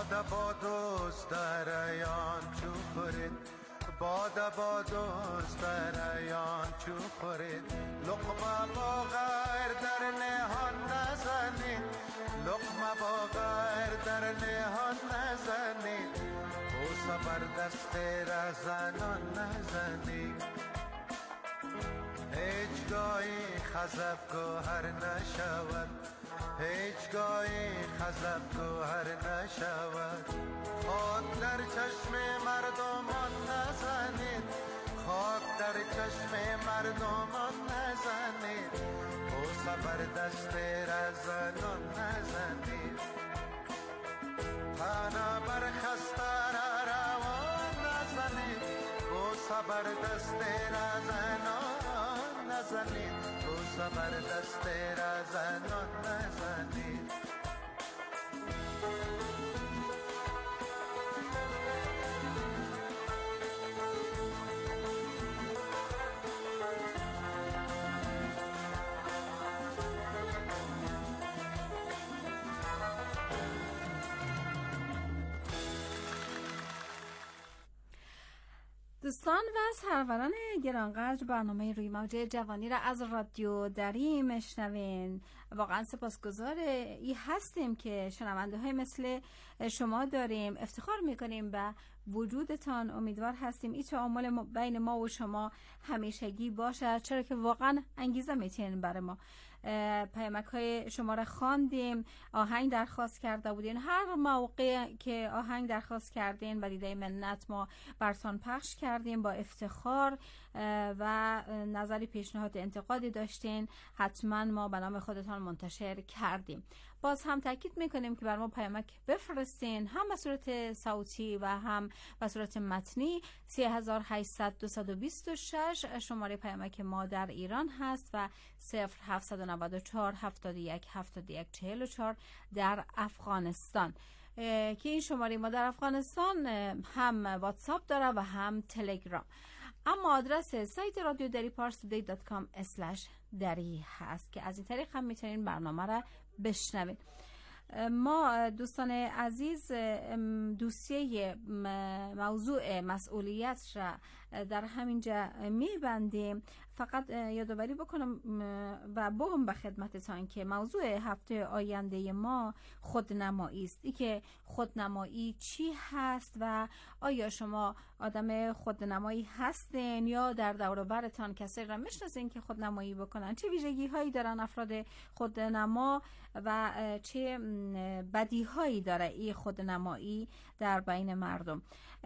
باد بادوز در ایان چو خورید باد بادوز در ایان چو خورید لقمه با غیر در نهان نزنید لقمه با غیر در نهان نزنید بوسه بر دست زنان نزنید هیچ گاهی خزف گوهر نشود هیچ گاهی خزف گوهر نشود خاک در چشم مردمان نزنید خاک در چشم مردمان نزنید بوسه بر دست زنان نزنید تنه بر خسته روان نزنید بوسه بر دست زنان نزنید بوسه بر دست زنان نزنید دوستان و سروران گرانقدر، برنامه روی موج جوانی را از رادیو دری میشنوین. واقعا سپاسگزار ای هستیم که شنونده های مثل شما داریم. افتخار میکنیم به وجودتان. امیدوار هستیم این تعامل بین ما و شما همیشگی باشه، چرا که واقعا انگیزه میتین برای ما. پیامک های شما را خواندیم، آهنگ درخواست کرده بودین. هر موقع که آهنگ درخواست کردین و دیده منت ما براتون پخش کردیم با افتخار و نظری پیشنهاد انتقادی داشتین، حتما ما به نام خودتان منتشر کردیم. باز هم تاکید میکنیم که بر ما پیامک بفرستین، هم به صورت صوتی و هم به صورت متنی. 3800 شماره پیامک ما در ایران هست و 0794 71 71 44 در افغانستان، که این شماره ما در افغانستان هم واتساپ داره و هم تلگرام. اما آدرس سایت رادیو دری parstoday.com/dari هست که از این طریق هم میتونین برنامه را بشنوید. ما دوستان عزیز دوسیه موضوع مسئولیت را در همینجا میبندیم. فقط یادآوری بکنم و بگم به خدمتتان که موضوع هفته آینده ما خودنمایی است. ای که خودنمایی چی هست و آیا شما آدم خودنمایی هستین یا در دور و برتان کسی را میشناسین که خودنمایی بکنن؟ چه ویژگی هایی دارن افراد خودنما و چه بدی هایی داره این خودنمایی در بین مردم؟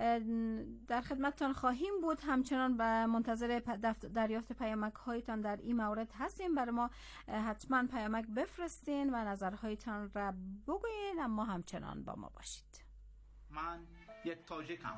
در خدمتتان خواهیم بود. همچنان به منتظر دریافت پیامک هایتان در این مورد هستیم. برای ما حتما پیامک بفرستین و نظرهایتان را بگوین، اما همچنان با ما باشید. من یک تاجیکم،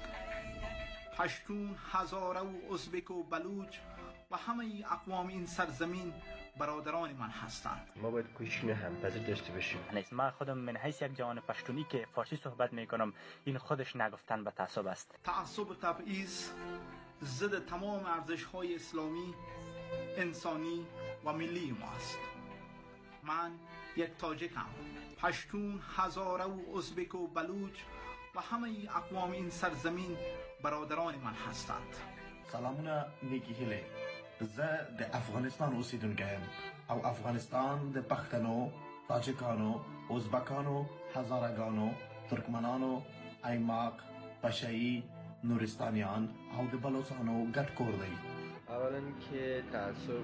پشتون، هزاره و ازبک و بلوچ و همه اقوام این سرزمین برادران من هستند. ما باید کوشش همپذیر داشته باشیم. من خودم من حیث یک جوان پشتونی که فارسی صحبت میکنم، این خودش نگفتن به تعصب است. تعصب و تبعیض ضد تمام ارزش‌های اسلامی، انسانی و ملی ما است. من یک تاجیکم، پشتون، هزاره و ازبک و بلوچ و همه اقوام این سرزمین برادران من هستند. سلامونه نیکی هیله. زه د افغانستان اوسیدونکی او افغانستان د پښتنو، تاجکانو، ازبکانو، هزارگانو، ترکمنانو، ایماق، پشایی، نورستانیان او د بلوچانو ګډ کور دی. اولا که تعصب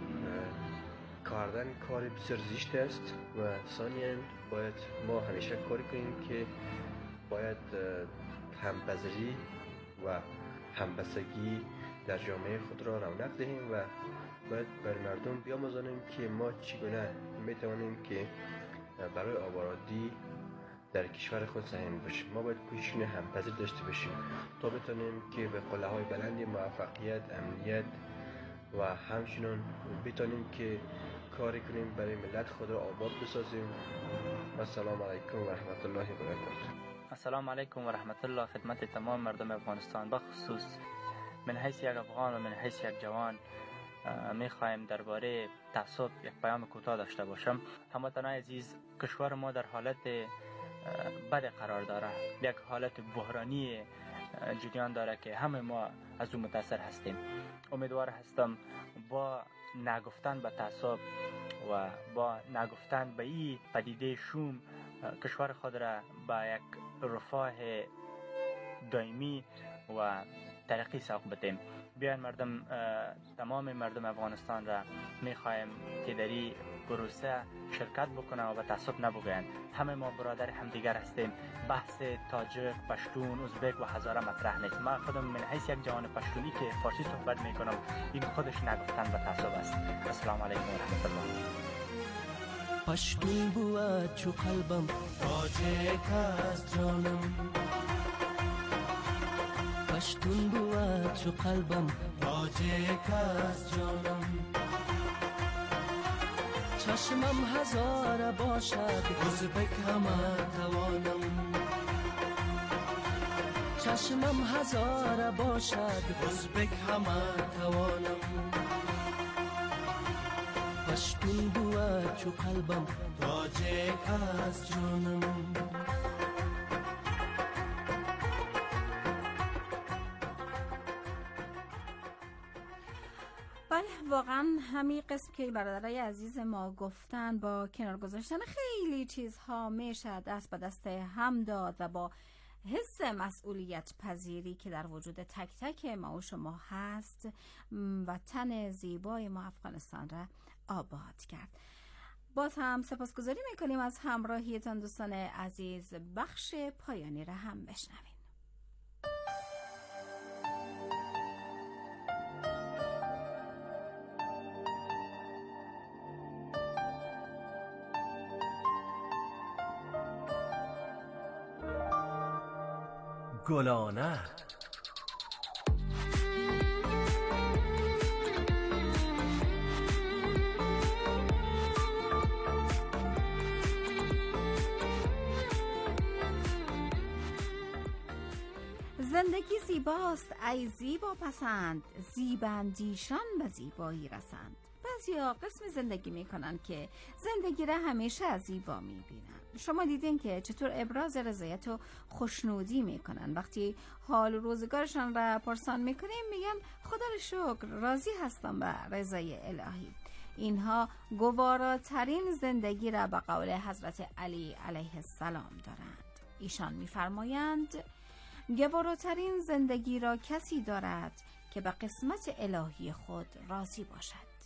کردن کار بسیار زشت است و ثانیاً باید ما همیشه کاری کنیم که باید همپذیری و همبستگی در جامعه خود را رونق دهیم و باید بر مردم بیاموزانیم که ما چگونه میتوانیم که برای آبادی در کشور خود سهم باشیم. ما باید کوشش همپذیر داشته باشیم تا بتونیم که به قله‌های بلند موفقیت، امنیت و همچنین بتونیم که کاری کنیم برای ملت خود را آباد بسازیم. السلام علیکم و رحمت الله و برکاته. السلام علیکم و رحمت الله خدمت تمام مردم افغانستان، بخصوص من حیث یک افغان و من حیث یک جوان میخوایم درباره تعصب یک پیام کوتاه داشته باشم. هموطنان عزیز، کشور ما در حالت بد قرار داره، یک حالت بحرانی جریان داره که همه ما از اون متاثر هستیم. امیدوار هستم با نگفتن به تعصب و با نگفتن به این پدیده شوم کشور خود را به یک رفاه دائمی و ترقی سوق بدیم. بیاین مردم، تمام مردم افغانستان را میخوایم که در این پروسه شرکت بکنن و به تعصب نبگویند. همه ما برادر همدیگر هستیم. بحث تاجک، پشتون، ازبک و هزاره مطرح نیست. من خودم من حیث یک جوان پشتونی که فارسی صحبت میکنم، این خودش نگفتن به تعصب است. السلام علیکم و رحمت الله. پشتون بود چو قلبم، تاجک از جانم. پشتون بود چو قلبم، تاجک از جانم. چشمم هزار باشد، ازبک همه توانم. چشمم هزار باشد، ازبک همه توانم. پشتون بود چو قلبم، تاجک از جانم. واقعا همین قسم که برادرای عزیز ما گفتن، با کنار گذاشتن خیلی چیزها میشه دست به دست هم داد و با حس مسئولیت پذیری که در وجود تک تک ما و شما هست وطن زیبای ما افغانستان را آباد کرد. باز هم سپاسگزاری میکنیم از همراهیتان دوستان عزیز. بخش پایانی را هم بشنویم. گلانه زندگی زیباست ای زیبا پسند، زیبندیشان به زیبایی رسند. بعضیا قسم زندگی میکنن که زندگی را همیشه زیبا میبینن. شما دیدین که چطور ابراز رضایت و خوشنودی میکنن. وقتی حال و روزگارشان را پرسان میکنیم میگن خدا را شکر، راضی هستم به رضای الهی. اینها گواراترین زندگی را به قول حضرت علی علیه السلام دارند. ایشان میفرمایند گواراترین زندگی را کسی دارد که به قسمت الهی خود راضی باشد.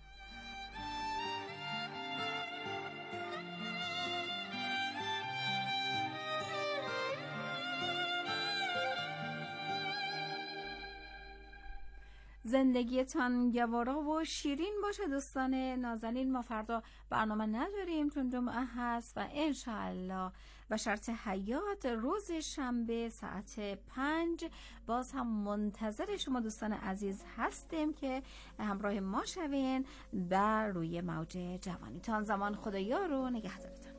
زندگیتان گوارا و شیرین باشه دوستان نازنین. ما فردا برنامه نداریم چون جمعه هست و انشاءالله و شرط حیات روز شنبه ساعت 5 باز هم منتظر شما دوستان عزیز هستیم که همراه ما شوین در روی موج جوانی. تا آن زمان خدایا رو نگهدارتون.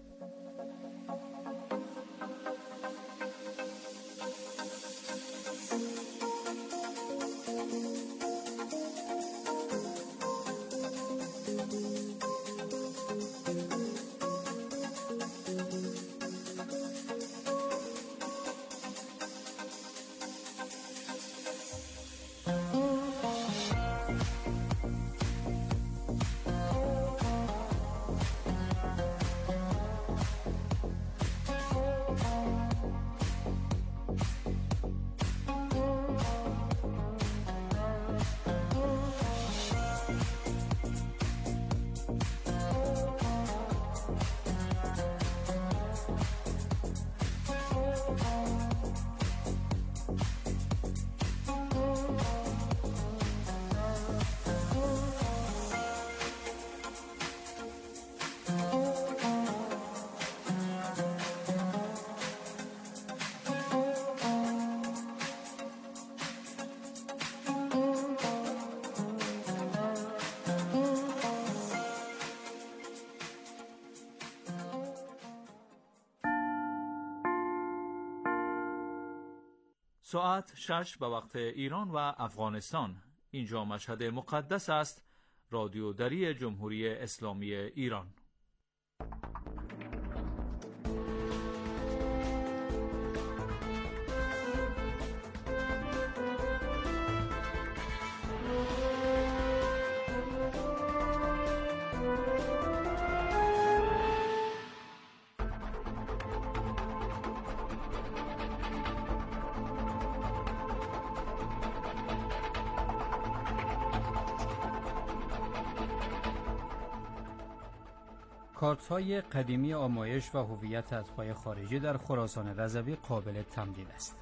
ساعت 6 به وقت ایران و افغانستان. اینجا مشهد مقدس است. رادیو دری جمهوری اسلامی ایران. کارت‌های قدیمی آمایش و هویت اتباع خارجی در خراسان رضوی قابل تمدید است.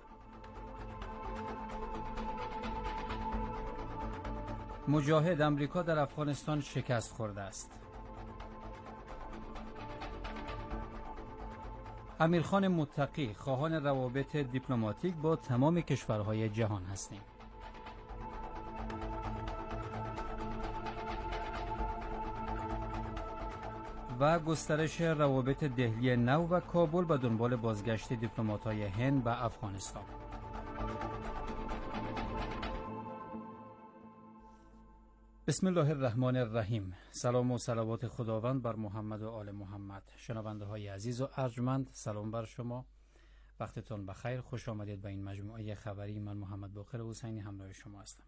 مجاهد امریکا در افغانستان شکست خورده است. امیرخان متقی خواهان روابط دیپلماتیک با تمام کشورهای جهان هستیم. و گسترش روابط دهلی نو و کابل به دنبال بازگشت دیپلمات‌های هند به افغانستان. بسم الله الرحمن الرحیم. سلام و صلوات خداوند بر محمد و آل محمد. شنونده های عزیز و ارجمند، سلام بر شما. وقتتون بخیر، خوش آمدید به این مجموعه خبری. من محمد باقر حسینی همراه شما هستم.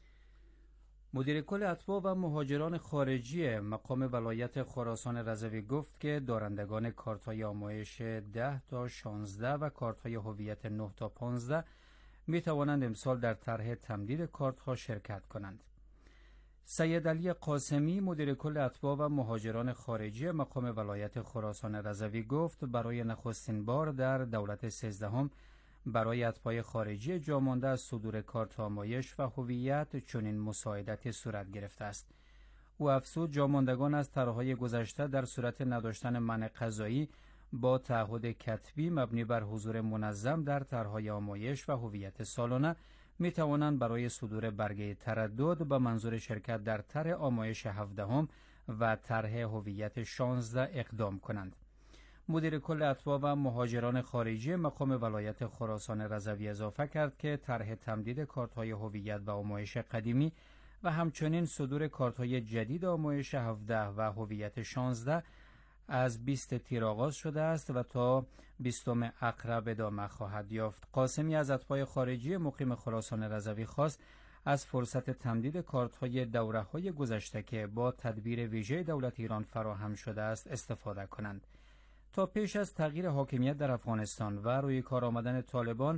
مدیر کل اتباع و مهاجران خارجی مقام ولایت خراسان رضوی گفت که دارندگان کارت‌های آمایش 10 تا 16 و کارت‌های هویت 9 تا 15 می توانند امسال در طرح تمدید کارت‌ها شرکت کنند. سید علی قاسمی مدیر کل اتباع و مهاجران خارجی مقام ولایت خراسان رضوی گفت برای نخستین بار در دولت 13 برای اتباع خارجی جامانده از صدور کارت آمایش و هویت چنین مساعدتی صورت گرفته است. او افزود جاماندگان از طرح‌های گذشته در صورت نداشتن منع قضایی با تعهد کتبی مبنی بر حضور منظم در طرح‌های آمایش و هویت سالانه می توانند برای صدور برگه تردد به منظور شرکت در طرح آمایش 17 و طرح هویت 16 اقدام کنند. مدیر کل اتباع و مهاجران خارجی مقام ولایت خراسان رضوی اضافه کرد که طرح تمدید کارت‌های هویت و آمایش قدیمی و همچنین صدور کارت‌های جدید آمایش 17 و هویت 16 از 20 تیر آغاز شده است و تا 20 اقرب ادامه خواهد یافت. قاسمی از اتباع خارجی مقیم خراسان رضوی خواست از فرصت تمدید کارت‌های دوره‌های گذشته که با تدبیر ویژه دولت ایران فراهم شده است استفاده کنند. تا پیش از تغییر حاکمیت در افغانستان و روی کار آمدن طالبان،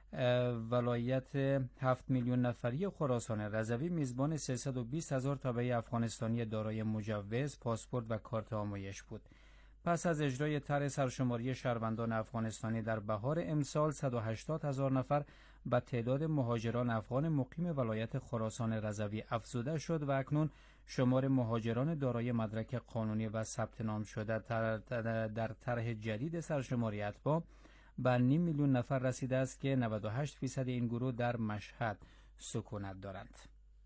ولایت 7 میلیون نفری خراسان رضوی میزبان 320,000 تابع افغانستانی دارای مجوز، پاسپورت و کارت آمایش بود. پس از اجرای طرح سرشماری شهروندان افغانستانی در بهار امسال، 180,000 نفر به تعداد مهاجران افغان مقیم ولایت خراسان رضوی افزوده شد و اکنون شمار مهاجران دارای مدرک قانونی و ثبت نام شده در طرح جدید سرشماری اتباع به 500,000 نفر رسیده است که 98% این گروه در مشهد سکونت دارند.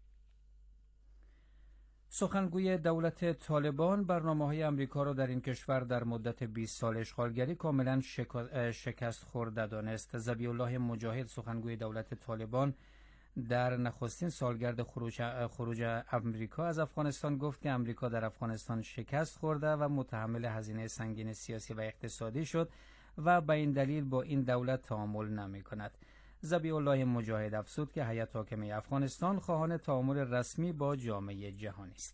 سخنگوی دولت طالبان برنامه‌های امریکا را در این کشور در مدت 20 سال اشغالگری کاملا شکست خورده دانست. ذبیح الله مجاهد سخنگوی دولت طالبان در نخستین سالگرد خروج امریکا از افغانستان گفت که امریکا در افغانستان شکست خورده و متحمل هزینه سنگین سیاسی و اقتصادی شد و به این دلیل با این دولت تعامل نمی کند. ذبیح الله مجاهد افزود که هیئت حاکمه افغانستان خواهان تعامل رسمی با جامعه جهانی است.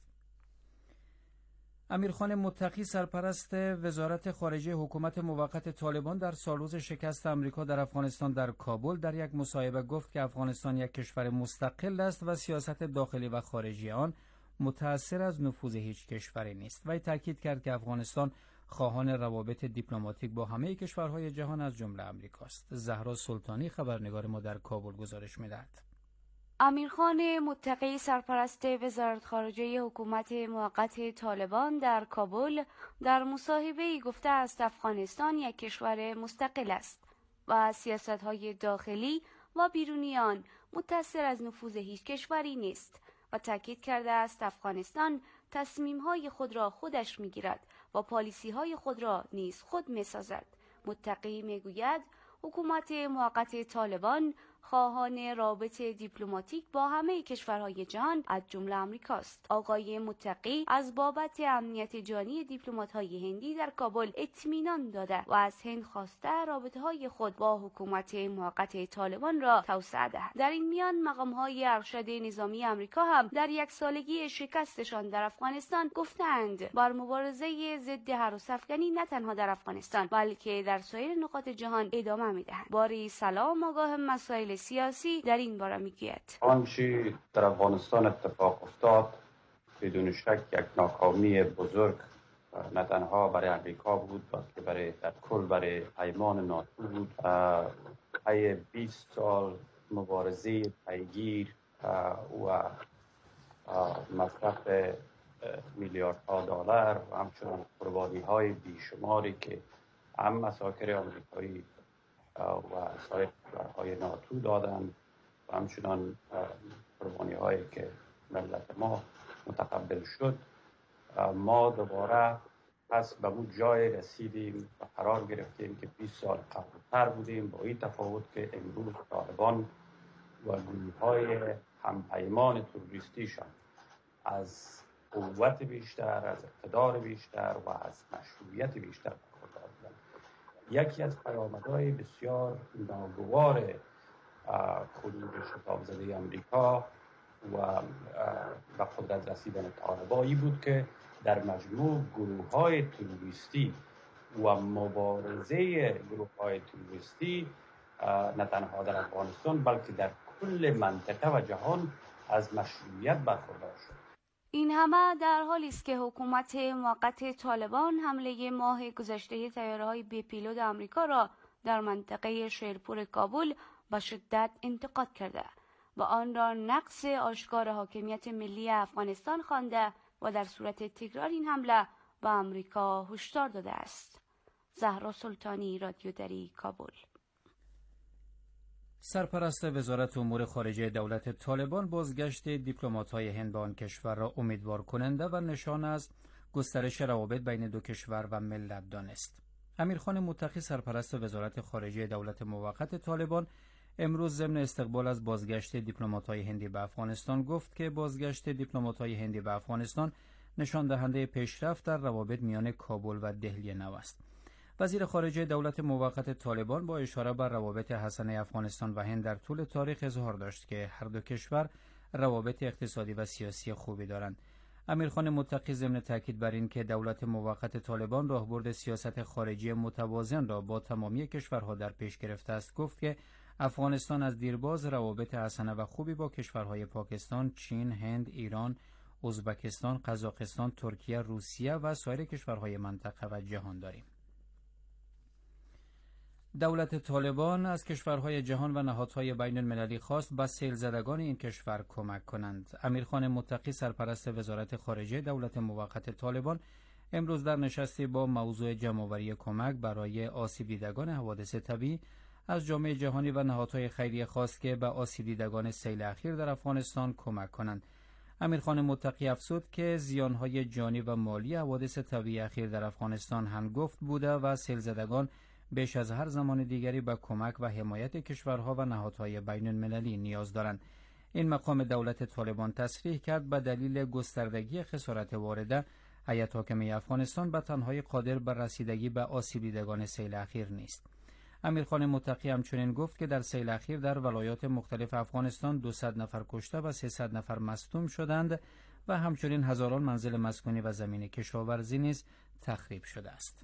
امیرخان متقی سرپرست وزارت خارجه حکومت موقت طالبان در سالروز شکست امریکا در افغانستان در کابل در یک مصاحبه گفت که افغانستان یک کشور مستقل است و سیاست داخلی و خارجی آن متأثر از نفوذ هیچ کشوری نیست. وی تاکید کرد که افغانستان خواهان روابط دیپلماتیک با همه کشورهای جهان از جمله امریکاست. زهرا سلطانی خبرنگار ما در کابل گزارش می‌دهد. امیرخان متقی سرپرست وزارت خارجه حکومت موقت طالبان در کابل در مصاحبه‌ای گفته است افغانستان یک کشور مستقل است و سیاست‌های داخلی و بیرونی آن متأثر از نفوذ هیچ کشوری نیست و تاکید کرده است افغانستان تصمیم‌های خود را خودش می‌گیرد و پالیسی‌های خود را نیز خود می‌سازد. متقی می‌گوید حکومت موقت طالبان خواهان رابط دیپلماتیک با همه کشورهای جهان از جمله امریکاست. آقای متقی از بابت امنیت جانی دیپلمات‌های هندی در کابل اطمینان داده و از هند خواسته رابطه‌های خود با حکومت موقت طالبان را توسعه دهد. در این میان مقام‌های ارشد نظامی امریکا هم در یک سالگی شکستشان در افغانستان گفتند بر مبارزه ضد هراس افغانی نه تنها در افغانستان بلکه در سایر نقاط جهان ادامه می‌دهند. باری سلام آگاه مسائل سیاسی در این باره میگوید آنچه در افغانستان اتفاق افتاد بدون شک یک ناکامی بزرگ و نه تنها برای امریکا بود بلکه در کل برای پیمان ناتو بود. طی 20 سال مبارزه پیگیر و مصرف میلیاردها دلار و همچنان قربانی‌های بیشماری که هم مساکر آمریکایی و سایر کشورهای ناتو دادند و همچنان قربانی‌هایی که ملت ما متقبل شد، ما دوباره پس به اون جای رسیدیم و قرار گرفتیم که 20 سال قبل‌تر بودیم، با این تفاوت که امروز طالبان و گروه‌های همپیمان تروریستیشان از قوت بیشتر، از اقتدار بیشتر و از مشروعیت بیشتر برخوردار بودند. یکی از پیامدهای بسیار ناگوار خروج شتاب زده امریکا و به قدرت رسیدن طالبانی بود که در مجموع گروه‌های تروریستی و مبارزه گروه‌های تروریستی نه تنها در افغانستان بلکه در کل منطقه و جهان از مشروعیت برخوردار شد. این همه در حالی است که حکومت موقت طالبان حمله ماه گذشته طیاره‌های بی پیلوت آمریکا را در منطقه شیرپور کابل به شدت انتقاد کرده و آن را نقض آشکار حاکمیت ملی افغانستان خوانده و در صورت تکرار این حمله به آمریکا هشدار داده است. زهرا سلطانی، رادیو دری، کابل. سرپرست وزارت امور خارجه دولت طالبان بازگشت دیپلمات‌های هند به آن کشور را امیدوار کننده و نشان از گسترش روابط بین دو کشور و ملت دانست. امیرخان متقی، سرپرست وزارت خارجه دولت موقت طالبان، امروز ضمن استقبال از بازگشت دیپلمات‌های هندی به افغانستان گفت که بازگشت دیپلمات‌های هندی به افغانستان نشان دهنده پیشرفت در روابط میان کابل و دهلی نو است. وزیر خارجه دولت موقت طالبان با اشاره بر روابط حسنه افغانستان و هند در طول تاریخ اظهار داشت که هر دو کشور روابط اقتصادی و سیاسی خوبی دارند. امیرخان متقی ضمن تاکید بر این که دولت موقت طالبان راهبرد سیاست خارجی متوازن را با تمامی کشورها در پیش گرفته است، گفت که افغانستان از دیرباز روابط حسنه و خوبی با کشورهای پاکستان، چین، هند، ایران، ازبکستان، قزاقستان، ترکیه، روسیه و سایر کشورهای منطقه و جهان داریم. دولت طالبان از کشورهای جهان و نهادهای بین المللی خواست به سیل زدگان این کشور کمک کنند. امیرخان متقی، سرپرست وزارت خارجه دولت موقت طالبان، امروز در نشستی با موضوع جمع‌آوری کمک برای آسیب دیدگان حوادث طبیعی از جامعه جهانی و نهادهای خیریه خواست که به آسیب دیدگان سیل اخیر در افغانستان کمک کنند. امیرخان متقی افزود که زیانهای جانی و مالی حوادث طبیعی اخیر در افغانستان هنگفت بوده و سیل زدگان بیش از هر زمان دیگری به کمک و حمایت کشورها و نهادهای بین المللی نیاز دارند. این مقام دولت طالبان تصریح کرد به دلیل گستردگی خسارت وارده، هیئت حاکمه افغانستان به تنهایی قادر بر رسیدگی به آسیب دیدگان سیل اخیر نیست. امیرخان متقی همچنین گفت که در سیل اخیر در ولایات مختلف افغانستان 200 نفر کشته و 300 نفر مصدوم شدند و همچنین هزاران منزل مسکونی و زمین کشاورزی نیز تخریب شده است.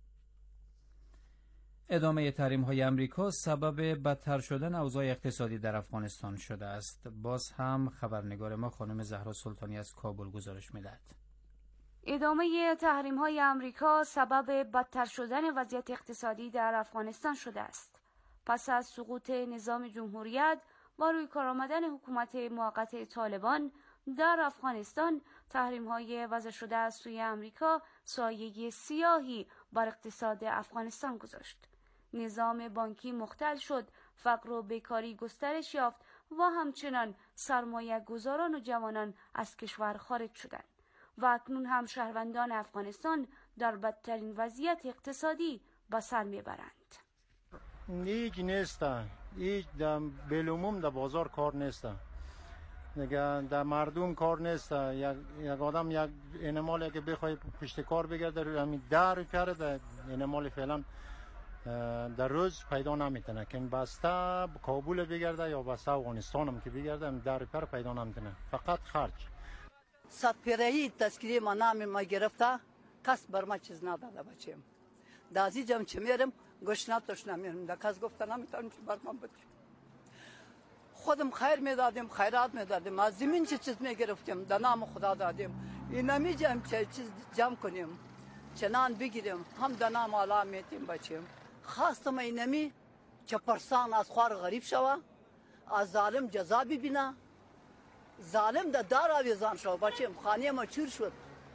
ادامه تحریم‌های امریکا سبب بدتر شدن اوضاع اقتصادی در افغانستان شده است. باز هم خبرنگار ما خانم زهرا سلطانی از کابل گزارش می‌دهد. ادامه تحریم‌های امریکا سبب بدتر شدن وضعیت اقتصادی در افغانستان شده است. پس از سقوط نظام جمهوریت و روی کار آمدن حکومت موقت طالبان در افغانستان، تحریم‌های وضع شده از سوی امریکا سایه سیاهی بر اقتصاد افغانستان گذاشت. نظام بانکی مختل شد، فقر و بیکاری گسترش یافت و همچنان سرمایه گذاران و جوانان از کشور خارج شدند و اکنون هم شهروندان افغانستان در بدترین وضعیت اقتصادی به سر میبرند. هیچ نیست، هیچ بالعموم در بازار کار نیست، در مردم کار نیست. یک آدم یک انمالی که بخوای پشت کار بگرده همین 10 روپیه در انمال فعلا در روز پیدا نمیتونه که بسته کابل بگرده یا بسته افغانستان هم که بگرده 10 روپیه پیدا نمیتونه، فقط خرج. صد پیرهی تذکیری ما نام ما گرفته، کس بر ما چیز نداده بچیم. دازی جم چه میرم گشنه توش نمیرم، در کس گفته نمیتونم چی بر ما بدیم. خودم خیر میدادیم، خیرات میدادیم، از زمین چه چیز میگرفتیم، در نام خدا دادیم. این نمیجم چه چیز جمع کنیم. چنان بگیریم هم دنام آلا میتیم بچیم. خواستم اینمی که پرسان از خوار غریب شوه، از ظالم جزا ببینه، ظالم در دار آویزان شو بچیم. خانه ما چور شد.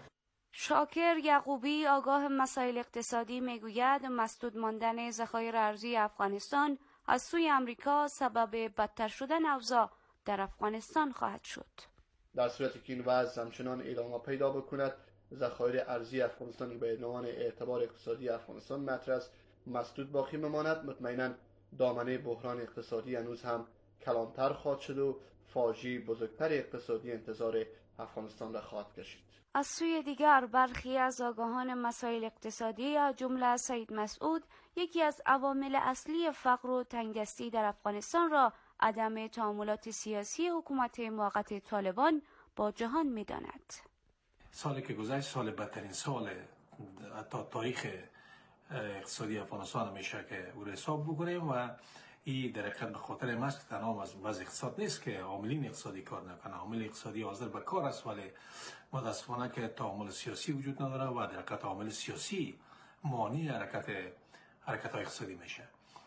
شاکر یعقوبی آگاه مسائل اقتصادی میگوید مسدود ماندن ذخایر ارزی افغانستان از سوی امریکا سبب بدتر شدن اوضاع در افغانستان خواهد شد. در صورتی که این وضع همچنان ادامه پیدا بکند، ذخایر ارزی افغانستان به عنوان اعتبار اقتصادی افغانستان مطرح است مسدود باقی میماند. مطمئنا دامنه بحران اقتصادی هنوز هم کلانتر خواهد شد و فاجعه بزرگتر اقتصادی انتظار افغانستان را خواهد کشید. از سوی دیگر برخی از آگاهان مسائل اقتصادی از جمله سید مسعود یکی از عوامل اصلی فقر و تنگدستی در افغانستان را عدم تعاملات سیاسی حکومت موقت طالبان با جهان می‌داند. سالی که گذشت سال بدترین سال تا تاریخ اقتصادی افغانستان میشه که او حساب بکنیم و این در حقیقت به خاطر این است که تنها از وضع اقتصاد نیست که عاملین اقتصادی کار نکنه. عامل اقتصادی حاضر به کار است ولی متاسفانه که تعامل سیاسی وجود نداره و در حقیقت عامل سیاسی مانع حرکت اقتصادی میشه.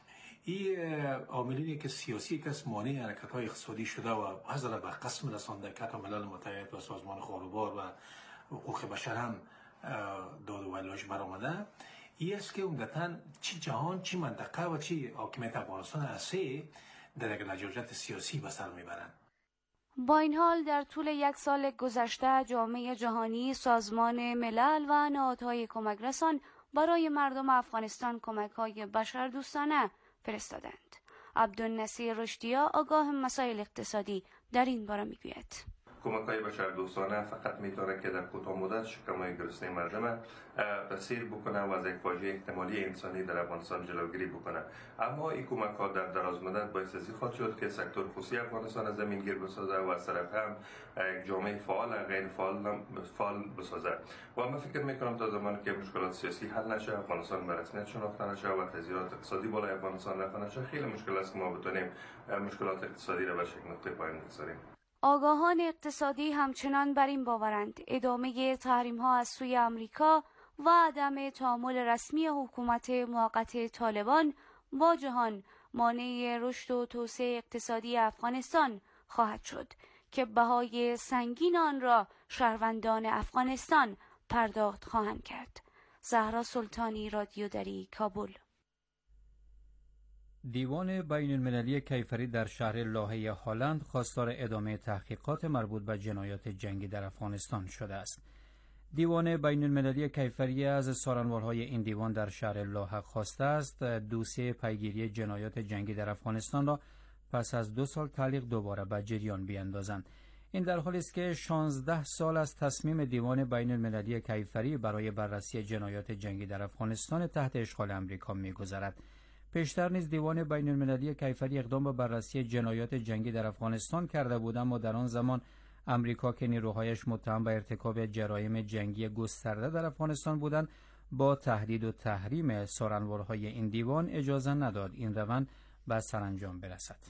این عاملینی که سیاسی که مانع حرکت های اقتصادی شده و حاضر به قسم رسانده که ملل متحد و سازمان خاروبار و حقوق بشر هم داد و ویلاش برآمده، این است که عمدتاً چی جهان چی منطقه و چی حاکمیت افغانستان هستی در یک لجاجت سیاسی به سر میبرند. با این حال در طول یک سال گذشته جامعه جهانی، سازمان ملل و نهادهای کمک رسان برای مردم افغانستان کمک‌های بشردوستانه فرستادند. عبدالنصیر رشدیا آگاه مسائل اقتصادی در این باره میگوید. کمک‌های بشردوستانه فقط میتونه که در کوتاه مدت شکم‌های گرسنه مردم تسهیل بکنه و از یک فاجعه احتمالی انسانی در افغانستان جلوگیری بکنه. اما این کمک‌ها در دراز مدت باعث ازی خواهد شد که سکتور خصوصی افغانستان زمینگیر بسازه و از طرف هم یک جامعه فعال غیر فعال بسازه. و من فکر میکنم تا زمانی که مشکلات سیاسی حل نشه، افغانستان به رسمیت شناخته نشه و تغییرات اقتصادی بالای افغانستان رفته نشه، خیلی مشکل است که ما بتونیم مشکلات اقتصادی را به شکل نقطه پایان بگذاریم. آگاهان اقتصادی همچنان بر این باورند ادامه تحریم‌ها از سوی امریکا و عدم تعامل رسمی حکومت موقت طالبان با جهان مانع رشد و توسعه اقتصادی افغانستان خواهد شد که بهای سنگین آن را شهروندان افغانستان پرداخت خواهند کرد. زهرا سلطانی، رادیو دری، کابل. دیوان بین المللی کیفری در شهر لاهه هلند خواستار ادامه تحقیقات مربوط به جنایات جنگی در افغانستان شده است. دیوان بین المللی کیفری از سارنوالهای این دیوان در شهر لاهه خواسته است دوسیه پیگیری جنایات جنگی در افغانستان را پس از 2 سال تعلیق دوباره به جریان بیاندازند. این در حالی است که 16 سال از تصمیم دیوان بین المللی کیفری برای بررسی جنایات جنگی در افغانستان تحت اشغال امریکا می‌گذرد. پیشتر نیز دیوان بین المللی کیفری اقدام به بررسی جنایات جنگی در افغانستان کرده بود، اما در آن زمان امریکا که نیروهایش متهم به ارتکاب جرایم جنگی گسترده در افغانستان بودند با تهدید و تحریم سارنوالهای این دیوان اجازه نداد این روند به سرانجام برسد.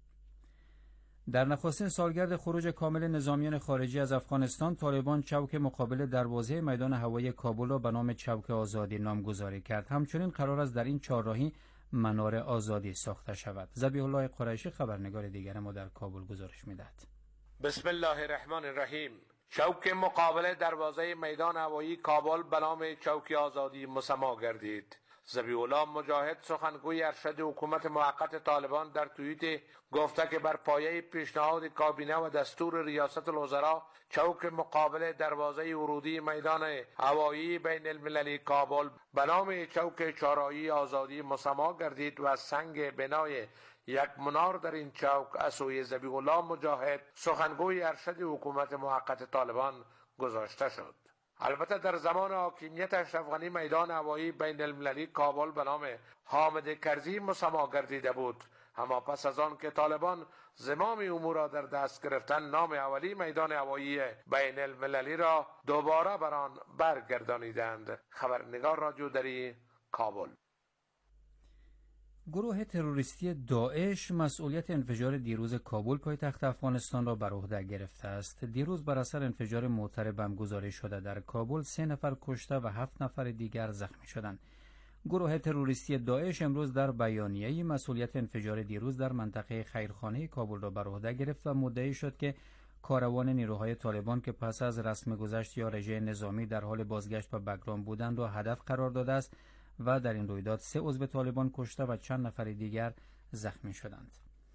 در نخستین سالگرد خروج کامل نظامیان خارجی از افغانستان، طالبان چوک مقابل دروازه میدان هوایی کابل را به نام چوک آزادی نامگذاری کرد. همچنین قرار است در این چهارراهی منار آزادی ساخته شود. ذبیح الله قریشی خبرنگار دیگر ما در کابل گزارش می‌دهد. بسم الله الرحمن الرحیم. چوک مقابل دروازه میدان هوایی کابل به نام چوک آزادی مسما گردید. ذبیح الله مجاهد سخنگوی ارشد حکومت موقت طالبان در توییت گفته که بر پایه پیشنهاد کابینه و دستور ریاست الوزراء چوک مقابل دروازه ورودی میدان هوایی بین المللی کابل به نام چوک چهارراهی آزادی مسما گردید و از سنگ بنای یک منار در این چوک از سوی ذبیح الله مجاهد سخنگوی ارشد حکومت موقت طالبان گذاشته شد. البته در زمان حاکمیت اشرف غنی میدان هوایی بین المللی کابل به نام حامد کرزی مسما گردیده بود، اما پس از آن که طالبان زمام امور را در دست گرفتن نام اولی میدان هوایی بین المللی را دوباره بر آن برگردانیدند. خبرنگار رادیو دری، کابل. گروه تروریستی داعش مسئولیت انفجار دیروز کابل پایتخت افغانستان را بر عهده گرفته است. دیروز بر اثر انفجار موتر بم گذاری شده در کابل 3 نفر کشته و 7 نفر دیگر زخمی شدند. گروه تروریستی داعش امروز در بیانیه‌ای مسئولیت انفجار دیروز در منطقه خیرخانه کابل را بر عهده گرفت و مدعی شد که کاروان نیروهای طالبان که پس از رسم گذشت یا رژه نظامی در حال بازگشت به بگرام بودند را هدف قرار داده است و در این رویداد 3 عضو طالبان کشته و چند نفر دیگر زخمی شدند.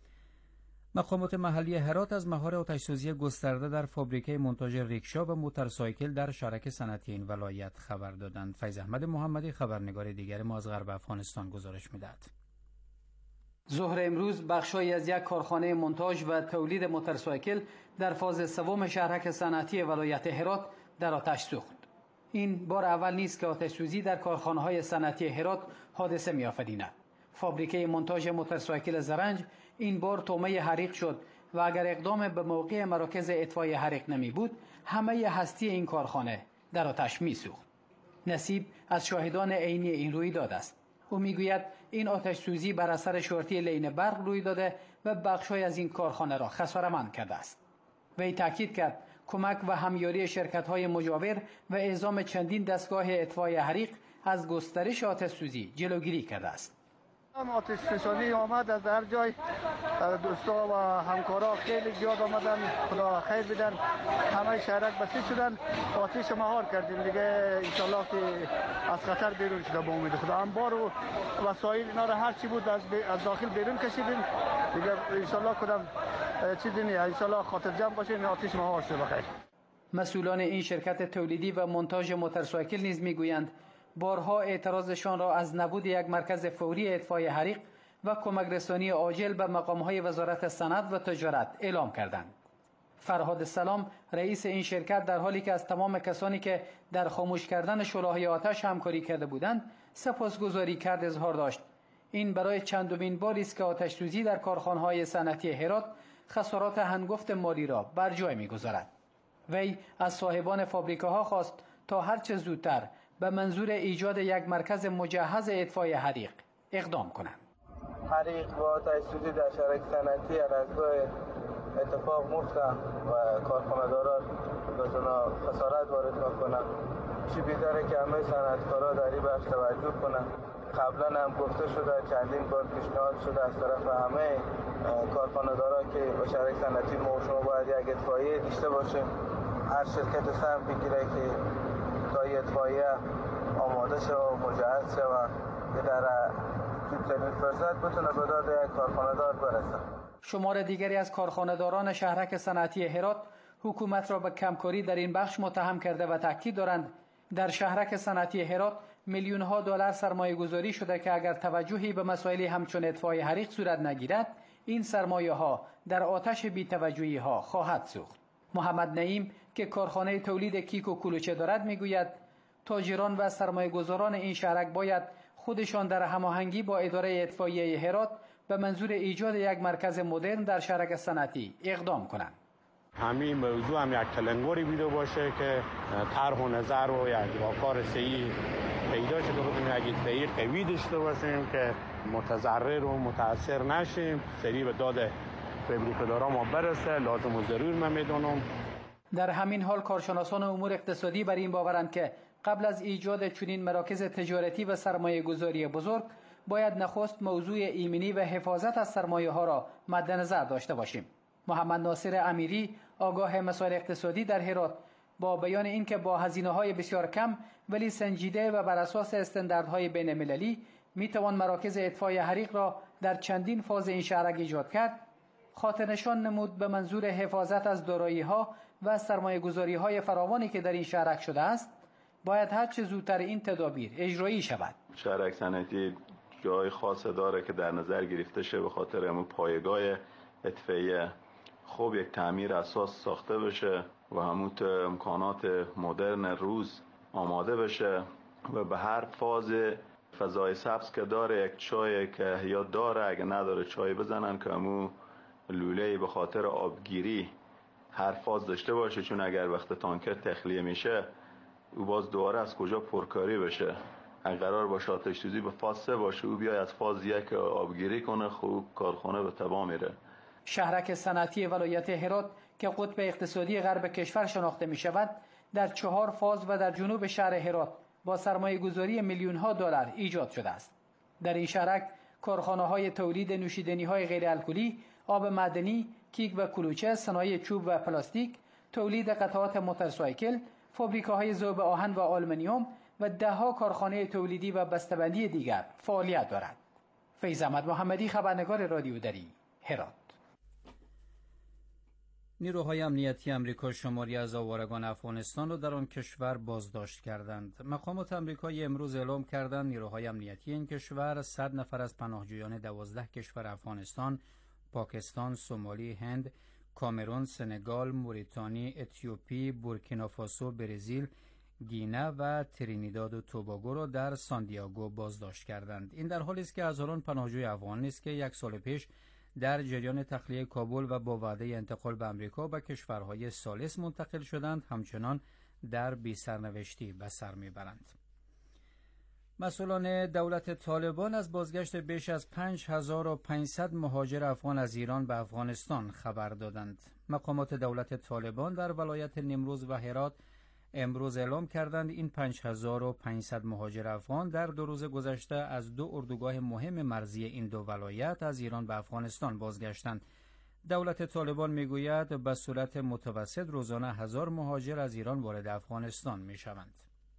مقامات محلی هرات از مهار آتش‌سوزی گسترده در فابریکه مونتاژ ریکشا و موتورسایکل در شهرک صنعتی این ولایت خبر دادند. فیض احمد محمدی خبرنگار دیگر ما از غرب افغانستان گزارش می‌دهد. ظهر امروز بخشی از یک کارخانه مونتاژ و تولید موتورسایکل در فاز سوم شهرک صنعتی ولایت هرات در آتش سوخت. این بار اول نیست که آتش‌سوزی در کارخانه‌های صنعتی هرات حادثه می‌آفریند. فابریکه مونتاژ موتورسایکل زرنج این بار طعمه حریق شد و اگر اقدام به موقع مراکز اطفای حریق نمی بود، همه هستی این کارخانه در آتش می‌سوخت. نصیب از شاهدان عینی این رویداد است. او میگوید این آتش‌سوزی بر اثر شورتی لین برق روی داده و بخشی از این کارخانه را خساره‌مند کرده است. وی تاکید کرد کمک و همیاری شرکت‌های مجاور و اعزام چندین دستگاه اطفای حریق از گسترش آتش‌سوزی جلوگیری کرده است. آتش فشانی آمد از هر جای، دوستا و همکارا خیلی زیاد آمدن، خدا خیر بدن، همه شهرک بسیج شدن، آتش مهار کردیم دیگه. انشالله که از خطر بیرون شده با امید خدا. انبار و وسایل اینا را هر چی بود از داخل بیرون کشیدیم دیگه. انشالله کدام چیزی نیست، انشالله خاطر جمع باشیم، آتش مهار شه بخیر. مسئولان این شرکت تولیدی و مونتاژ موتورسایکل نیز میگویند بارها اعتراضشان را از نبود یک مرکز فوری اطفای حریق و کمک رسانی عاجل به مقام‌های وزارت صنعت و تجارت اعلام کردند. فرهاد سلام رئیس این شرکت در حالی که از تمام کسانی که در خاموش کردن شعله‌های آتش همکاری کرده بودند سپاسگزاری کرد اظهار داشت. این برای چندمین باری است که آتش‌سوزی در کارخانه‌های صنعتی هرات خسارات هنگفت مالی را بر جای می‌گذارد. وی از صاحبان فابریکه‌ها خواست تا هر چه زودتر به منظور ایجاد یک مرکز مجهز اطفای حریق اقدام کنند. حریق و آتش‌سوزی در شهرک صنعتی از اتفاق میفته و کارخانه‌داران بتونن خسارت وارد کنند. چی بیداره که همه صنعتکارا در این بخش توجه کنند. قبلا هم گفته شده، چندین بار پیشنهاد شده از طرف همه کارخانه‌دارا که به شهرک صنعتی ما شما باید یک اطفاییه داشته باشیم. هر شرکت سهم بگیره که تا اطفاییه آماده شه و مجهز شه و در کمترین فرصت بتونه به داد یک کارخانه‌دار برسه. شمار دیگری از کارخانه‌داران شهرک صنعتی هرات حکومت را به کمکاری در این بخش متهم کرده و تاکید دارند در شهرک صنعتی هرات میلیون‌ها دلار سرمایه گذاری شده که اگر توجهی به مسائل همچون اطفای حریق صورت نگیرد این سرمایه‌ها در آتش بی‌توجهی‌ها خواهد سوخت. محمد نعیم که کارخانه تولید کیک و کلوچه دارد میگوید تاجران و سرمایه‌گذاران این شهرک باید خودشان در هماهنگی با اداره اطفائیه هرات به منظور ایجاد یک مرکز مدرن در شهرک صنعتی اقدام کنند. همین موضوع هم یک تلنگری بیده باشه که طرح و نظر و یک راهکار صحیح پیدا شده بودیم، یک اطفایی قوی داشته باشیم که متضرر و متاثر نشیم، سریع به داد فابریکه‌دارا ما برسه. لازم و ضرور من میدونم. در همین حال کارشناسان امور اقتصادی بر این باورند که قبل از ایجاد چنین مراکز تجارتی و سرمایه گذاری بزرگ باید نخست موضوع ایمنی و حفاظت از سرمایه ها را مد نظر داشته باشیم. محمد ناصر امیری آگاه مسائل اقتصادی در هرات با بیان اینکه با هزینه‌های بسیار کم ولی سنجیده و بر اساس استانداردهای بین‌المللی میتوان مراکز اطفای حریق را در چندین فاز این شهرک ایجاد کرد، خاطر نشان نمود به منظور حفاظت از دارایی‌ها و سرمایه‌گذاری‌های فراوانی که در این شهرک شده است باید هر چه زودتر این تدابیر اجرایی شود. شهرک صنعتی جای خاص داره که در نظر گرفته شه به خاطر همون پایگاه اطفائیه خوب یک تعمیر اساس ساخته بشه و همون امکانات مدرن روز آماده بشه و به هر فاز فضای سبز که داره یک چای که یا داره اگه نداره چای بزنن که همون لوله‌ای به خاطر آبگیری هر فاز داشته باشه، چون اگر وقت تانکر تخلیه میشه او باز دوباره از کجا پرکاری بشه. اگر قرار باشه آتش سوزی به فاز 3 باشه او بیای از فاز 1 آبگیری کنه، خوب کارخانه به تباه میره. شهرک صنعتی ولایت هرات که قطب اقتصادی غرب کشور شناخته می شود، در 4 فاز و در جنوب شهر هرات با سرمایه گذاری میلیون ها دلار ایجاد شده است. در این شهرک کارخانه های تولید نوشیدنی های غیر الکلی، آب معدنی، کیک و کلوچه، صنایع چوب و پلاستیک، تولید قطعات موتورسایکل، فابریکاهای ذوب آهن و آلومینیوم و دهها کارخانه تولیدی و بسته‌بندی دیگر فعالیت دارد. فیض احمد محمدی، خبرنگار رادیو دری، هرات. نیروهای امنیتی آمریکا شماری از آوارگان افغانستان را در آن کشور بازداشت کردند. مقامات آمریکایی امروز اعلام کردند نیروهای امنیتی این کشور 100 نفر از پناهجویان 12 کشور افغانستان، پاکستان، سومالی، هند، کامرون، سنگال، موریتانی، اتیوپی، بورکینافاسو، برزیل، گینه و ترینیداد و توباگو را در ساندیاگو بازداشت کردند. این در حالی است که هزاران پناهجوی افغان نیست که 1 سال پیش در جریان تخلیه کابل و با وعده انتقال به آمریکا به کشورهای ثالث منتقل شدند، همچنان در بی سرنوشتی به سر میبرند. مسئولان دولت طالبان از بازگشت بیش از 5500 مهاجر افغان از ایران به افغانستان خبر دادند. مقامات دولت طالبان در ولایت نیمروز و هرات امروز اعلام کردند این 5500 مهاجر افغان در 2 روز گذشته از 2 اردوگاه مهم مرزی این 2 ولایت از ایران به افغانستان بازگشتند. دولت طالبان میگوید به صورت متوسط روزانه 1000 مهاجر از ایران وارد افغانستان میشوند.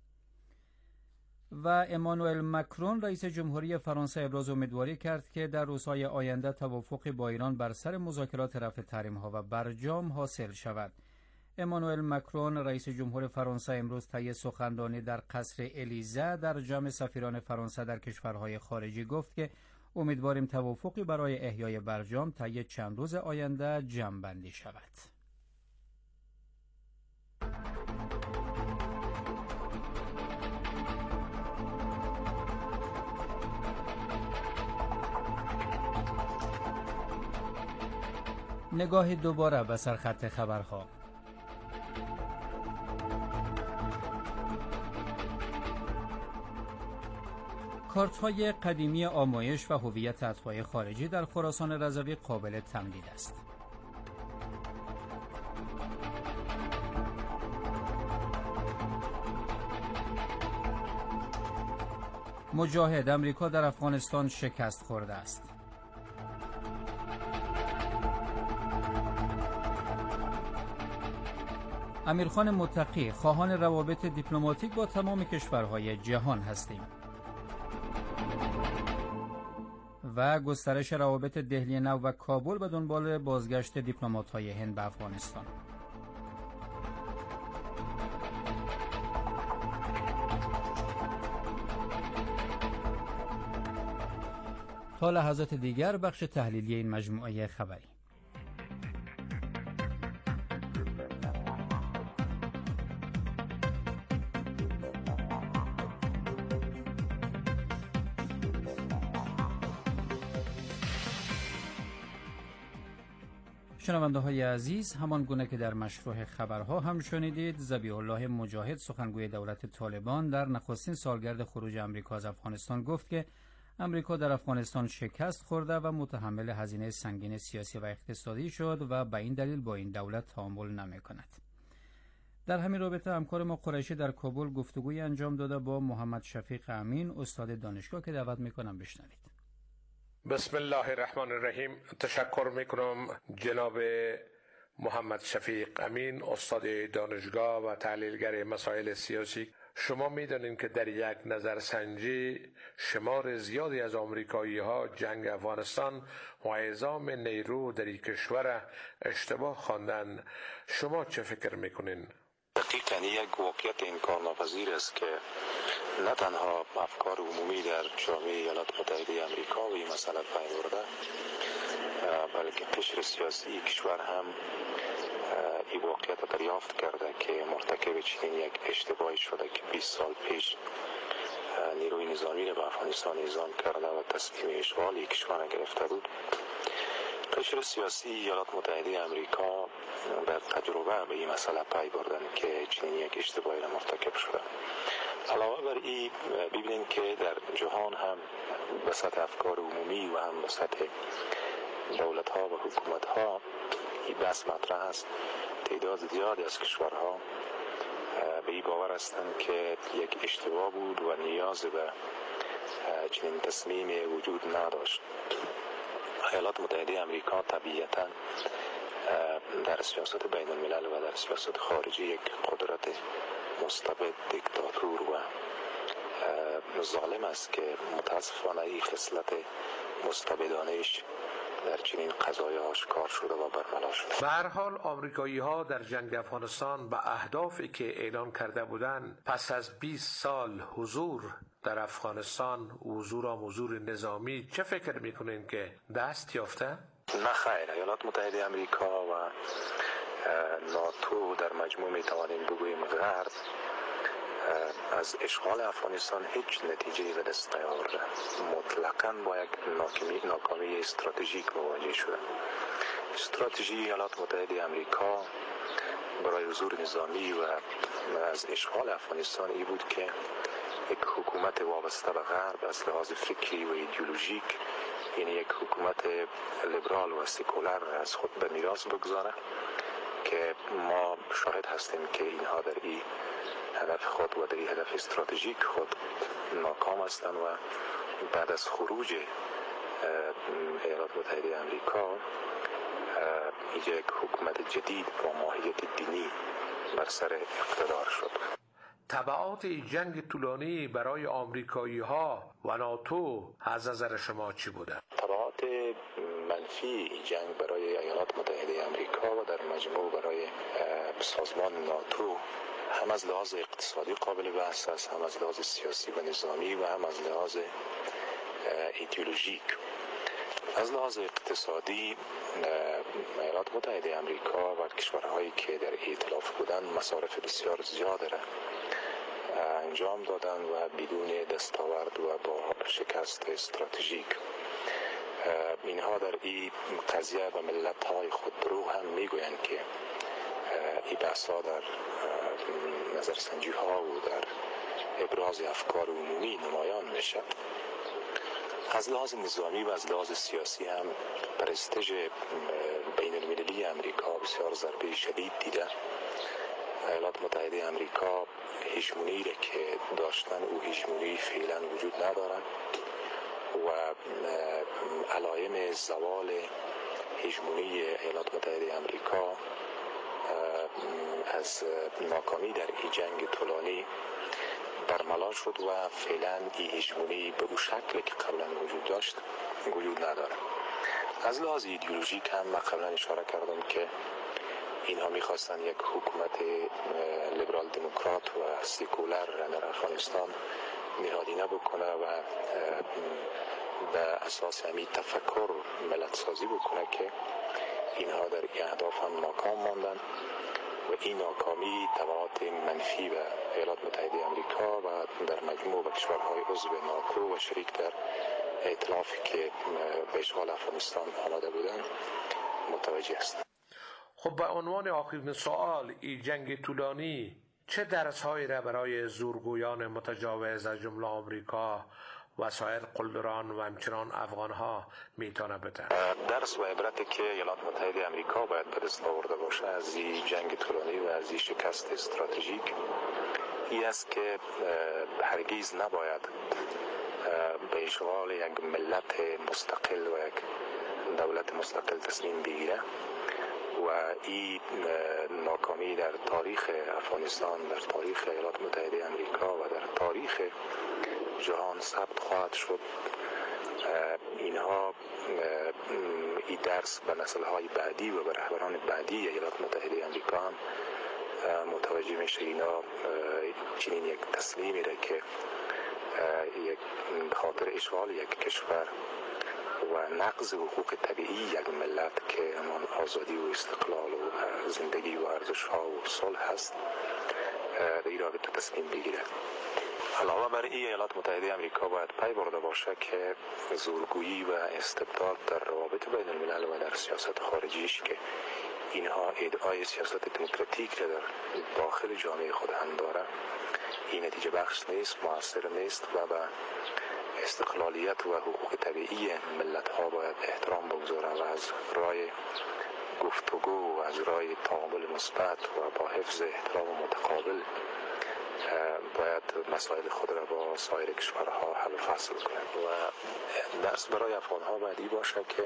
و امانوئل مکرون رئیس جمهوری فرانسه ابراز امیدواری کرد که در روزهای آینده توافق با ایران بر سر مذاکرات رفع تحریم‌ها و برجام حاصل شود. امانوئل مکرون رئیس جمهور فرانسه امروز طی سخنرانی در قصر الیزه در جمع سفیران فرانسه در کشورهای خارجی گفت که امیدواریم توافقی برای احیای برجام طی چند روز آینده جمع‌بندی شود. نگاه دوباره به سرخط خبرها. کارت‌های قدیمی آمایش و هویت اتباع خارجی در خراسان رضوی قابل تمدید است. مجاهد امریکا در افغانستان شکست خورده است. امیرخان متقی خواهان روابط دیپلماتیک با تمام کشورهای جهان هستیم. و گسترش روابط دهلی نو و کابل به دنبال بازگشت دیپلمات‌های هند به افغانستان. تا لحظات دیگر بخش تحلیلی این مجموعه خبری. شنونده های عزیز، همان گونه که در مشروع خبرها هم شنیدید، ذبیح الله مجاهد سخنگوی دولت طالبان در نخستین سالگرد خروج امریکا از افغانستان گفت که امریکا در افغانستان شکست خورده و متحمل هزینه سنگین سیاسی و اقتصادی شد و به این دلیل با این دولت تعامل نمی کند. در همین رابطه همکار ما قریشی در کابل گفتگوی انجام داده با محمد شفیق امین استاد دانشگاه که دعوت میکنم بشنوید. بسم الله الرحمن الرحیم. تشکر میکنم جناب محمد شفیق امین استاد دانشگاه و تحلیلگر مسائل سیاسی. شما میدانید که در یک نظرسنجی شمار زیادی از آمریکایی ها جنگ افغانستان و اعزام نیرو در این کشور اشتباه خواندند. شما چه فکر میکنین؟ دقیقاً یک واقعیت انکارناپذیر است که نه تنها افکار عمومی در جامعه ایالات متحده آمریکا و این مسئله پای برده، بلکه قشر سیاسی کشور هم این واقعیت را دریافت کرده که مرتکب چنین یک اشتباهی شده که 20 سال پیش نیروی نظامی را به افغانستان اعزام کرده و تصمیم اشغال یک کشور گرفته بود. قشر سیاسی ایالات متحده آمریکا در تجربه به این مسئله پای بردن که چنین یک اشتباهی را مرتکب شده علاوه بر این ببینید که در جهان هم به سطح افکار عمومی و هم به سطح دولت ها و حکومت ها این بحث مطرح است. تعداد زیادی از کشورها به این باور هستند که یک اشتباه بود و نیاز به چنین تصمیم وجود نداشت. ایالات متحده آمریکا طبیعتاً در سیاست بین الملل و در سیاست خارجی یک قدرت مستبد، دیکتاتور و ظالم است که متاسفانه این خصلت مستبدانه‌اش در چنین قضایا آشکار شده و برملا شده. به هر حال آمریکایی ها در جنگ افغانستان به اهدافی که اعلان کرده بودند پس از 20 سال حضور در افغانستان، حضور نظامی، چه فکر میکنین که دست یافته؟ نه خیر، ایالات متحده آمریکا و ناتو در مجموع میتوانیم بگوییم غرب از اشغال افغانستان هیچ نتیجه‌ای به دست نیاورده. مطلقاً با یک ناکامی استراتژیک مواجه شده. استراتژی ایالات متحده آمریکا برای حضور نظامی و از اشغال افغانستان این بود که یک حکومت وابسته به غرب از لحاظ فکری و ایدئولوژیک، یعنی یک حکومت لیبرال و سکولار از خود به میراث بگذاره که ما شاهد هستیم که اینها در این هدف خود و در این هدف استراتژیک خود ناکام هستند و بعد از خروج ایالات متحده آمریکا یک حکومت جدید با ماهیت دینی بر سر اقتدار شد. تبعات جنگ طولانی برای آمریکایی ها و ناتو از نظر شما چی بوده؟ تبعات منفی جنگ برای ایالات متحده آمریکا و در مجموع برای سازمان ناتو هم از لحاظ اقتصادی قابل بحث است، هم از لحاظ سیاسی و نظامی و هم از لحاظ ایدئولوژیک. از لحاظ اقتصادی ایالات متحده آمریکا و کشورهایی که در ائتلاف بودند مصارف بسیار زیاد را انجام دادند و بدون دستاورد و با شکست استراتژیک. اینها در این قضیه و ملت‌های خود رو هم میگویند که این بحث‌ها در نظرسنجی‌ها و در ابراز افکار عمومی نمایان میشه. از لحاظ نظامی و از لحاظ سیاسی هم پرستیژ بین المللی آمریکا بسیار ضربه شدید دیده. ایالات متحده آمریکا هژمونی را که داشتن او هژمونی فعلا وجود ندارد و علائم زوال هژمونی ایالات متحده آمریکا از ناکامی در این جنگ طولانی برملا شد و فعلا این هژمونی به اون شکلی که قبلا وجود داشت وجود نداره. از لحاظ ایدئولوژیک هم من قبلا اشاره کردم که اینها میخواستن یک حکومت لیبرال دموکرات و سکولار در افغانستان نهادینه بکنه و به اساس همین تفکر ملت سازی بکنه که اینها در این اهداف هم ناکام ماندن و این ناکامی تبعات منفی به ایالات متحده آمریکا و در مجموع به کشورهای عضو ناتو و شریک در ائتلافی که به اشغال افغانستان آماده بودند متوجه است. خب به عنوان آخرین سوال، این جنگ طولانی چه درس‌هایی را برای زورگویان متجاوز از جمله آمریکا و سایر قلدران و همچنان افغان‌ها میتونه بده؟ درس و عبرتی که ایالات متحده آمریکا باید به دست آورده باشه از این جنگ طولانی و از این شکست استراتژیک این است که هرگز نباید به اشغال یک ملت مستقل و یک دولت مستقل تصمیم بگیره و این ناکامی در تاریخ افغانستان، در تاریخ ایالات متحده آمریکا و در تاریخ جهان ثبت خواهد شد. اینها این درس به نسل‌های بعدی و به رهبران بعدی ایالات متحده آمریکا هم متوجه میشه. اینا چنین یک تصمیمی را که یک خاطر اشغال یک کشور و نقض حقوق طبیعی یک ملت که همان آزادی و استقلال و زندگی و ارزش‌ها و صلح هست در این رابطه تصمیم بگیره. علاوه بر این ایالات متحده آمریکا باید پی برده باشه که زورگویی و استبداد در روابط بین الملل و در سیاست خارجیش که اینها ادعای سیاست دموکراتیک را در داخل جامعه خود هم داره، این نتیجه بخش نیست، موثر نیست و به استقلالیت و حقوق طبیعی ملت ها باید احترام بگذارند و از رای گفتگو و از رای تعامل مثبت و با حفظ احترام متقابل باید مسائل خود را با سایر کشورها حل و فصل کنند و درس برای افغانها باید این باشه که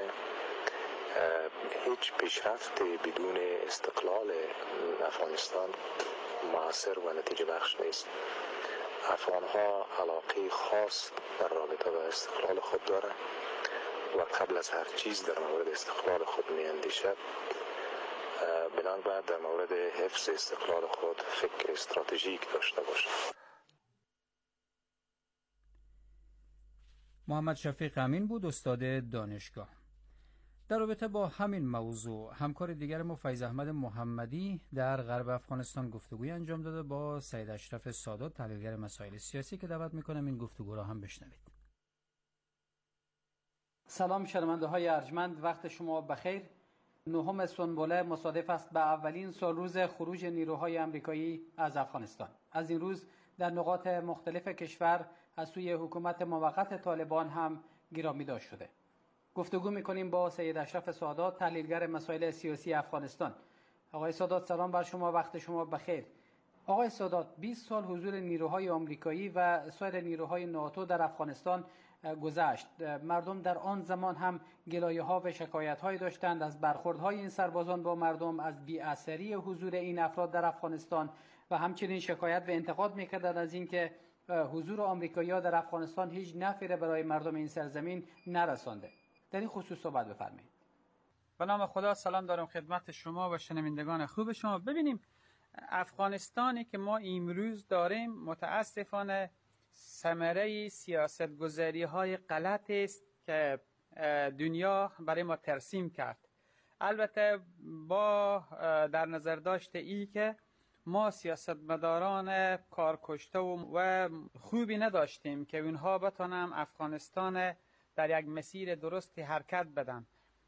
هیچ پیشرفت بدون استقلال افغانستان موثر و نتیجه بخش نیست. افغانها علاقه خاص در رابطه با استقلال خود دارند و قبل از هر چیز در مورد استقلال خود می اندیشد. بنابراین در مورد حفظ استقلال خود فکر استراتژیک داشته باشد. محمد شفیق امین بود، استاد دانشگاه. در رابطه با همین موضوع همکار دیگر ما فیض احمد محمدی در غرب افغانستان گفتگوی انجام داده با سید اشرف سادات، تحلیلگر مسائل سیاسی، که دعوت میکنم این گفتگو را هم بشنوید. سلام شنونده های ارجمند، وقت شما بخیر. 9 سنبله مصادف است به اولین سال روز خروج نیروهای آمریکایی از افغانستان. از این روز در نقاط مختلف کشور از سوی حکومت موقت طالبان هم گرامی داشت شده. گفتگو میکنیم با سید اشرف سادات، تحلیلگر مسائل سیاسی افغانستان. آقای سادات سلام بر شما، وقت شما بخیر. آقای سادات، 20 سال حضور نیروهای آمریکایی و سایر نیروهای ناتو در افغانستان گذشت. مردم در آن زمان هم گلایه‌ها و شکایت‌هایی داشتند از برخوردهای این سربازان با مردم، از بی‌اثری حضور این افراد در افغانستان و همچنین شکایت و انتقاد می‌کردند از اینکه حضور آمریکایی‌ها در افغانستان هیچ نفعی برای مردم این سرزمین نرسانده. در این خصوص صحبت بفرمایید. به نام خدا سلام دارم خدمت شما و شنوندگان خوب شما. ببینیم افغانستانی که ما امروز داریم متاسفانه ثمره سیاست‌گذاری‌های غلط است که دنیا برای ما ترسیم کرد. البته با در نظر داشته ای که ما سیاستمداران کارکشته و خوبی نداشتیم که اونها بتونن افغانستان در یک مسیر درستی حرکت بدن.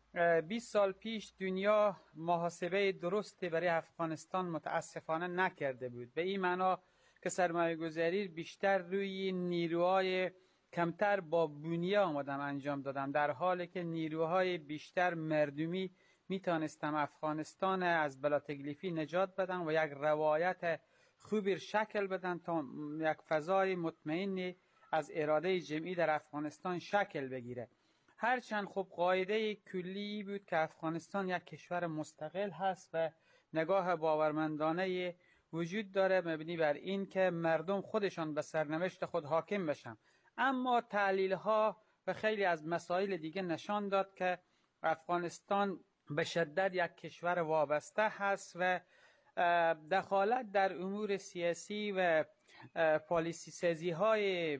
20 سال پیش دنیا محاسبه درستی برای افغانستان متاسفانه نکرده بود، به این معنا که سرمایه گذاری بیشتر روی نیروهای کمتر با بنیه آمدن انجام دادن، در حالی که نیروهای بیشتر مردمی میتونستن افغانستان از بلا تکلیفی نجات بدن و یک روایت خوبی شکل بدن تا یک فضای مطمئنی از اراده جمعی در افغانستان شکل بگیره. هرچند خب قاعده کلی بود که افغانستان یک کشور مستقل هست و نگاه باورمندانه وجود داره مبنی بر این که مردم خودشان به سرنوشت خود حاکم بشن، اما تحلیل ها و خیلی از مسائل دیگه نشان داد که افغانستان به شدت یک کشور وابسته هست و دخالت در امور سیاسی و پالیسی سازی های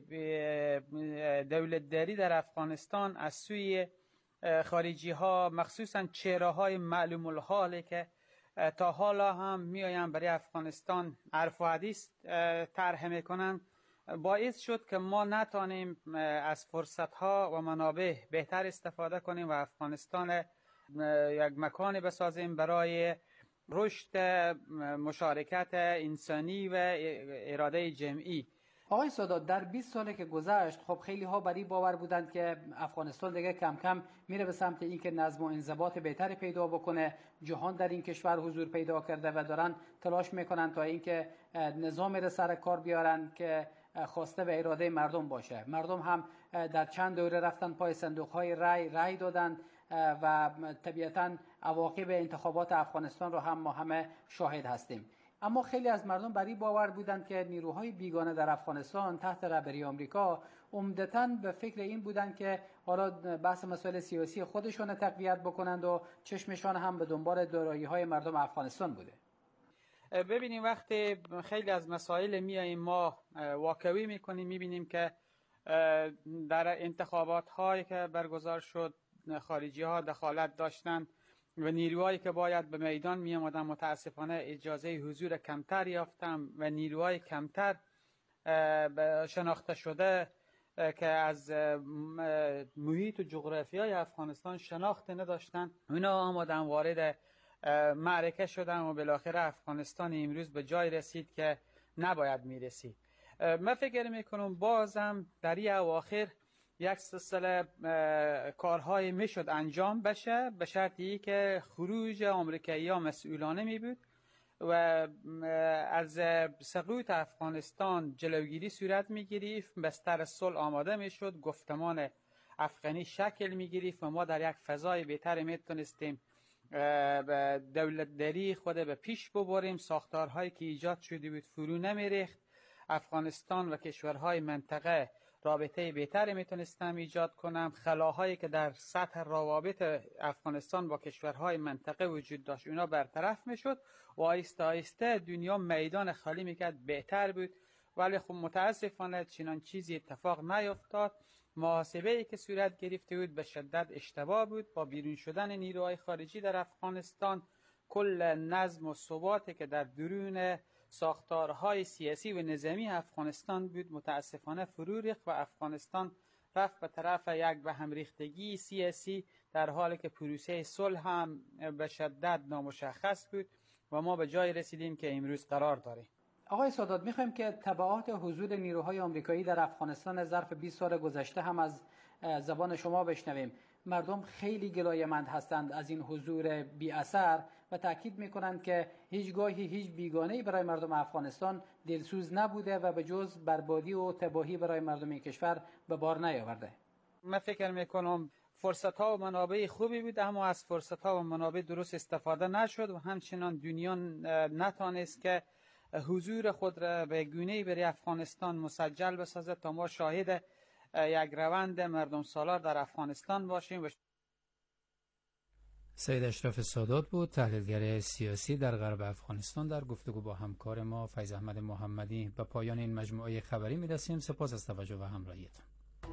دولتداری در افغانستان از سوی خارجی ها، مخصوصا چهره های معلوم الحاله که تا حالا هم میآیند برای افغانستان حرف و حدیث طرح میکنن، باعث شد که ما نتانیم از فرصت ها و منابع بهتر استفاده کنیم و افغانستان یک مکان بسازیم برای رشد مشارکت انسانی و اراده جمعی. آقای سادات، در 20 ساله که گذشت خب خیلی ها بر این باور بودند که افغانستان دیگه کم کم میره به سمت اینکه نظم و انضباط بهتری پیدا بکنه. جهان در این کشور حضور پیدا کرده و دارن تلاش میکنن تا اینکه نظامی رو سر کار بیارن که خواسته و اراده مردم باشه. مردم هم در چند دوره رفتن پای صندوق‌های رای دادن و طبیعتاً عواقب انتخابات افغانستان رو هم ما همه شاهد هستیم. اما خیلی از مردم بر این باور بودند که نیروهای بیگانه در افغانستان تحت رهبری آمریکا عمدتاً به فکر این بودند که حالا بحث مسائل سیاسی خودشون تقویت بکنند و چشمشان هم به دنبال دارایی‌های مردم افغانستان بوده. ببینیم وقتی خیلی از مسائل میاییم ما واکوی میکنیم، میبینیم که در انتخابات هایی که برگزار شد خارجی ها دخالت داشتن و نیروهایی که باید به میدان می آمدن متاسفانه اجازه حضور کمتر یافتن و نیروهای کمتر شناخته شده که از محیط و جغرافیای افغانستان شناخت نداشتن، اونا آمدن وارد معرکه شدن و بالاخره افغانستان امروز به جای رسید که نباید میرسید. من فکر میکنم بازم در این اواخر یک سلسله کارهای میشد انجام بشه، به شرطی که خروج آمریکایی‌ها مسئولانه می بود و از سقوط افغانستان جلوگیری صورت می گرفت، بستر صلح آماده می شد، گفتمان افغانی شکل می گرفت و ما در یک فضای بهتر می تونستیم دولتداری خود به پیش ببریم. ساختارهایی که ایجاد شده بود فرو نمی ریخت. افغانستان و کشورهای منطقه رابطه بهتری میتونستم ایجاد کنم. خلاهایی که در سطح روابط افغانستان با کشورهای منطقه وجود داشت اونا برطرف میشد و آهسته آهسته دنیا میدان خالی میکرد، بهتر بود. ولی خب متاسفانه چنان چیزی اتفاق نیفتاد. محاسبه‌ای که صورت گرفته بود به شدت اشتباه بود. با بیرون شدن نیروهای خارجی در افغانستان کل نظم و ثباتی که در درون ساختارهای سیاسی و نظامی افغانستان بود متاسفانه فرو ریخت و افغانستان رفت به طرف یک به هم ریختگی سیاسی، در حالی که پروسه صلح هم به شدت نامشخص بود و ما به جای رسیدیم که امروز قرار داریم. آقای سادات، میخوایم که تبعات حضور نیروهای آمریکایی در افغانستان ظرف 20 سال گذشته هم از زبان شما بشنویم. مردم خیلی گلایه‌مند هستند از این حضور بی اثر و تاکید میکنند که هیچگاهی هیچ بیگانه‌ای برای مردم افغانستان دلسوز نبوده و به جز بربادی و تباهی برای مردم این کشور به بار نیاورده. من فکر میکنم فرصت ها و منابع خوبی بود، اما از فرصت ها و منابع درست استفاده نشد و همچنان دنیا نتانست که حضور خود را به گونه‌ای برای افغانستان مسجل بسازد تا ما شاهد یک روند مردم سالار در افغانستان باشیم. سید اشرف سادات بود، تحلیلگر سیاسی در غرب افغانستان، در گفتگو با همکار ما فیض احمد محمدی. به پایان این مجموعه خبری میرسیم. سپاس از توجه و همراهیتان.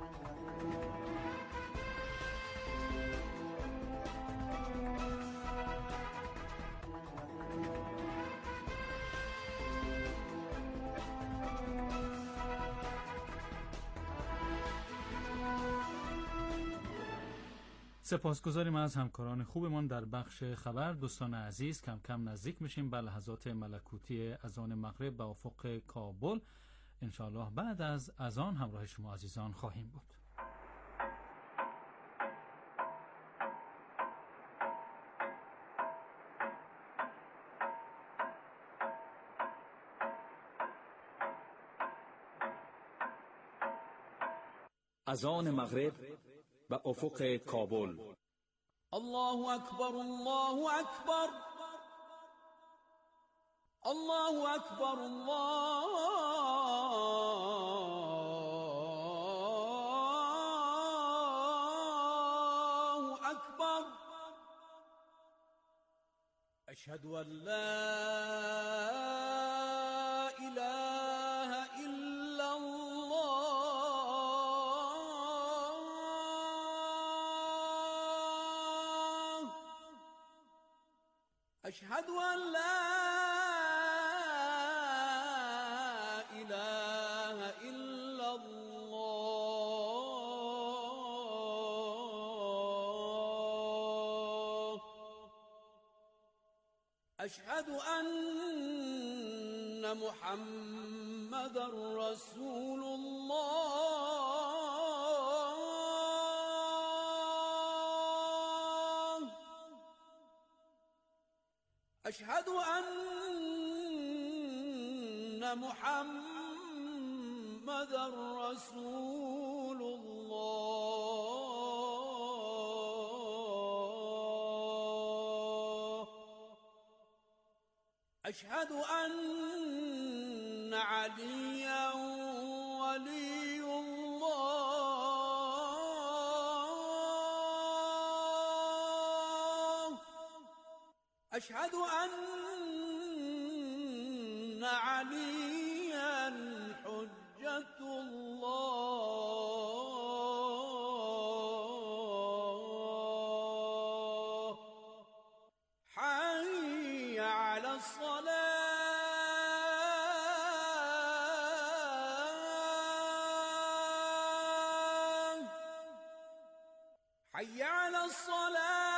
سپاسگزاریم از همکاران خوبمان در بخش خبر. دوستان عزیز، کم کم نزدیک میشیم به لحظات ملکوتی اذان مغرب به افق کابل. انشاءالله بعد از اذان همراه شما عزیزان خواهیم بود. اذان مغرب به افق کابل. الله اکبر، الله اکبر، الله اکبر، الله اکبر. اشهد ان لا أشهد أن لا إله إلا الله. أشهد أن محمد رسول الله. أشهد أن محمد رسول الله. أشهد أن عليا ولي الله. أشهد أن عليا حجة الله. حي على الصلاة، حي على الصلاة.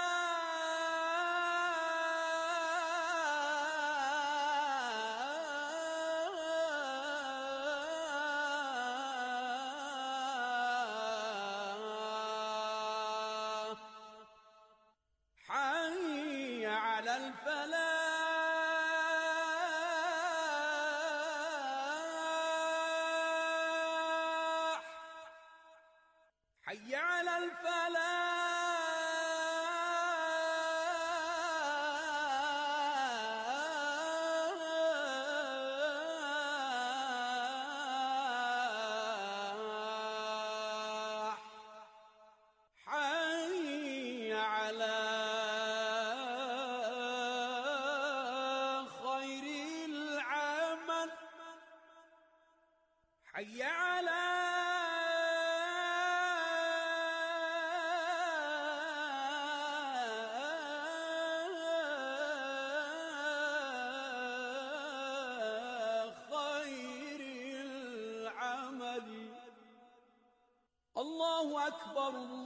الفلاح حي على الفلاح حي على خير العمل حي على الله أكبر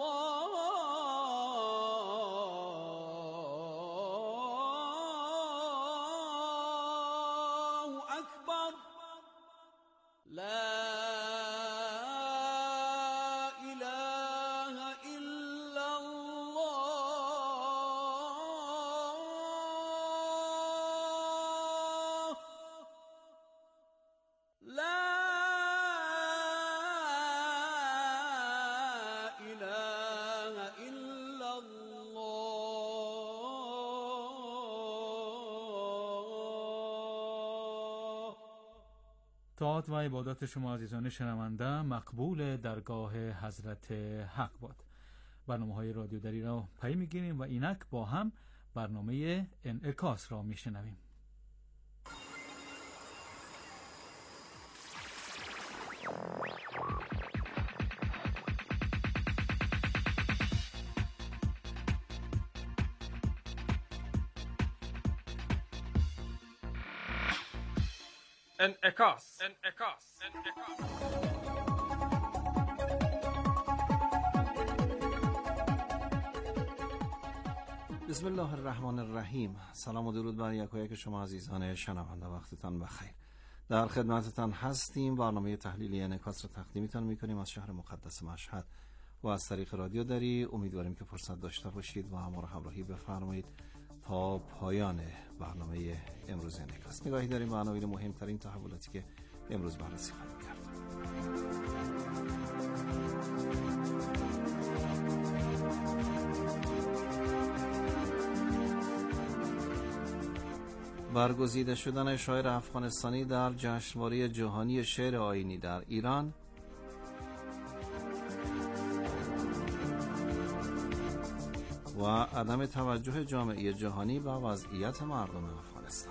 الله أكبر لا إله إلا الله لا طاعت و عبادات شما عزیزان شنونده مقبول درگاه حضرت حق باد. برنامه‌های رادیو دری را پی می‌گیریم و اینک با هم برنامه انعکاس را می‌شنویم. انعکاس. بسم الله الرحمن الرحیم. سلام و درود بر یکایک شما عزیزان شنونده، وقتتان بخیر. در خدمتتان هستیم. برنامه تحلیلی انعکاس را تقدیمتان میکنیم از شهر مقدس مشهد و از طریق رادیو دری. امیدواریم که فرصت داشته باشید و ما را همراهی بفرمایید تا پایان برنامه امروز انعکاس. نگاهی داریم به عناوین مهمترین تحولاتی که امروز بررسی خواهیم کرد. برگزیده شدن شاعر افغانستانی در جشنواره جهانی شعر آیینی در ایران، و عدم توجه جامعه جهانی به وضعیت مردم افغانستان.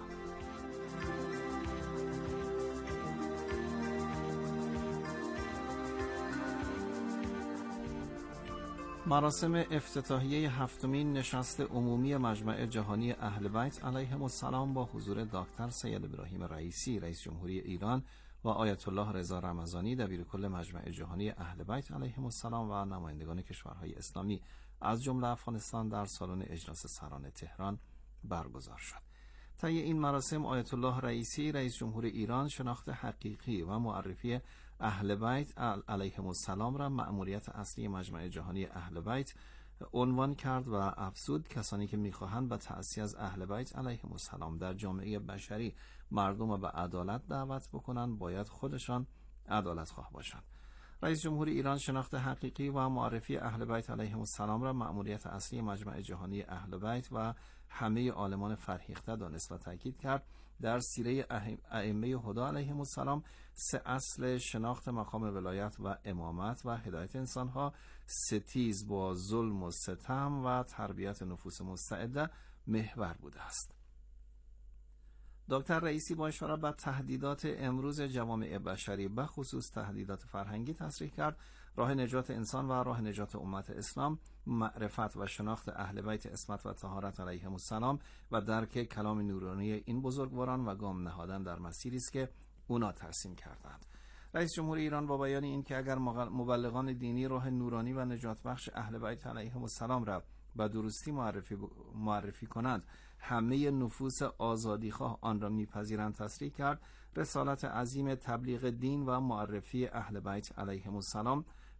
مراسم افتتاحیه هفتمین نشست عمومی مجمع جهانی اهل بیت علیهم السلام با حضور دکتر سید ابراهیم رئیسی رئیس جمهوری ایران و آیت الله رضا رمضانی دبیرکل مجمع جهانی اهل بیت علیهم السلام و نمایندگان کشورهای اسلامی از جمله افغانستان در سالن اجلاس سران تهران برگزار شد. طی این مراسم آیت الله رئیسی رئیس جمهور ایران شناخت حقیقی و معرفی اهل بیت علیهم السلام را مأموریت اصلی مجمع جهانی اهل بیت عنوان کرد و افزود کسانی که می‌خواهند به تأسیس از اهل بیت علیهم السلام در جامعه بشری مردم را به عدالت دعوت بکنند باید خودشان عدالت‌خواه باشند. رئیس جمهور ایران شناخت حقیقی و معرفی اهل بیت علیهم السلام را مأموریت اصلی مجمع جهانی اهل بیت و همه عالمان فرهیخته دانست و تاکید کرد در سیره ائمه هدی علیهم السلام 3 اصل شناخت مقام ولایت و امامت و هدایت انسانها، ستیز با ظلم و ستم و تربیت نفوس مستعده محور بوده است. دکتر رئیسی با اشاره به تهدیدات امروز جوامع بشری به خصوص تهدیدات فرهنگی تصریح کرد راه نجات انسان و راه نجات امت اسلام معرفت و شناخت اهل بیت عصمت و طهارت علیهم السلام و درک کلام نورانی این بزرگواران و گام نهادن در مسیری است که اونا ترسیم کردند. رئیس جمهور ایران با بیان این که اگر مبلغان دینی راه نورانی و نجات بخش اهل بیت علیهم السلام را به درستی معرفی کنند همه نفوس آزادیخواه آن را میپذیرند تصریح کرد رسالت عظیم تبلیغ دین و معرفی اهل بیت علیهم السلام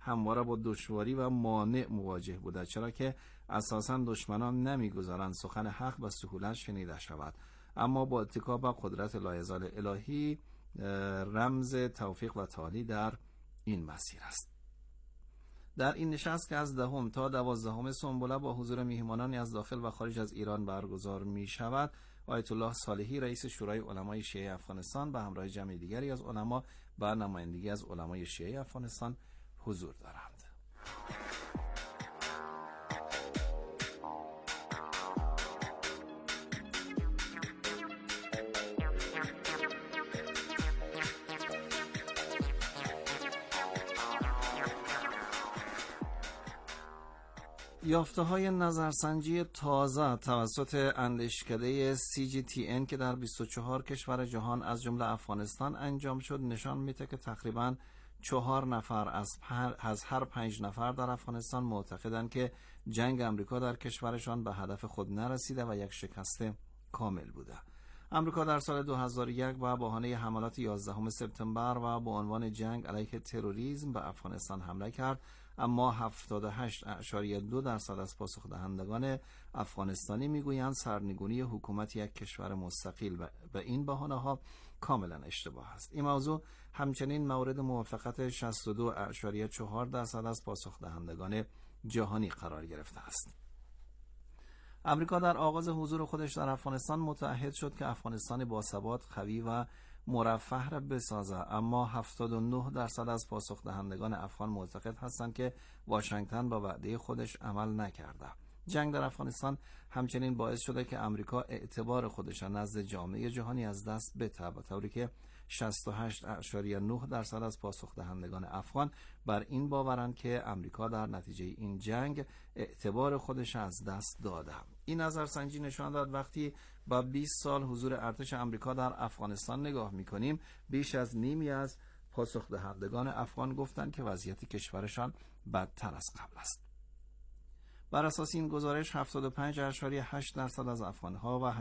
همواره با دشواری و مانع مواجه بوده، چرا که اساساً دشمنان نمیگذارند سخن حق به سهولت شنیده شود. اما با اتکا به قدرت لایزال الهی رمز توفیق و تعالی در این مسیر است. در این نشست که از 10 تا 12 سنبله با حضور میهمانانی از داخل و خارج از ایران برگزار می شود، آیت الله صالحی رئیس شورای علمای شیعه افغانستان به همراه جمع دیگری از علما و نمایندگی از علمای شیعه افغانستان حضور دارند. یافته‌های نظرسنجی تازه توسط اندیشکده CGTN که در 24 کشور جهان از جمله افغانستان انجام شد نشان میده که تقریباً 4 نفر از هر 5 نفر در افغانستان معتقدند که جنگ امریکا در کشورشان به هدف خود نرسیده و یک شکست کامل بوده. امریکا در سال 2001 با بهانه حملات 11 سپتامبر و با عنوان جنگ علیه تروریسم به افغانستان حمله کرد، اما 78.2% از پاسخ دهندگان افغانستانی میگویند سرنگونی حکومت یک کشور مستقل به این بهانه‌ها کاملا اشتباه است. این موضوع همچنین مورد موافقت 62.4% از پاسخ دهندگان جهانی قرار گرفته است. امریکا در آغاز حضور خودش در افغانستان متعهد شد که افغانستان باثبات، قوی و مرفه را بسازه، اما 79% از پاسخ دهندگان افغان معتقد هستند که واشنگتن با وعده خودش عمل نکرده. جنگ در افغانستان همچنین باعث شده که امریکا اعتبار خودش نزد جامعه جهانی از دست بده، به طوری که 68.9% از پاسخ دهندگان افغان بر این باورند که امریکا در نتیجه این جنگ اعتبار خودش از دست داده. این نظرسنجی نشان داد وقتی با 20 سال حضور ارتش امریکا در افغانستان نگاه می‌کنیم، بیش از نیمی از پاسخ دهندگان افغان گفتند که وضعیت کشورشان بدتر از قبل است. بر اساس این گزارش 75.8% از افغان‌ها و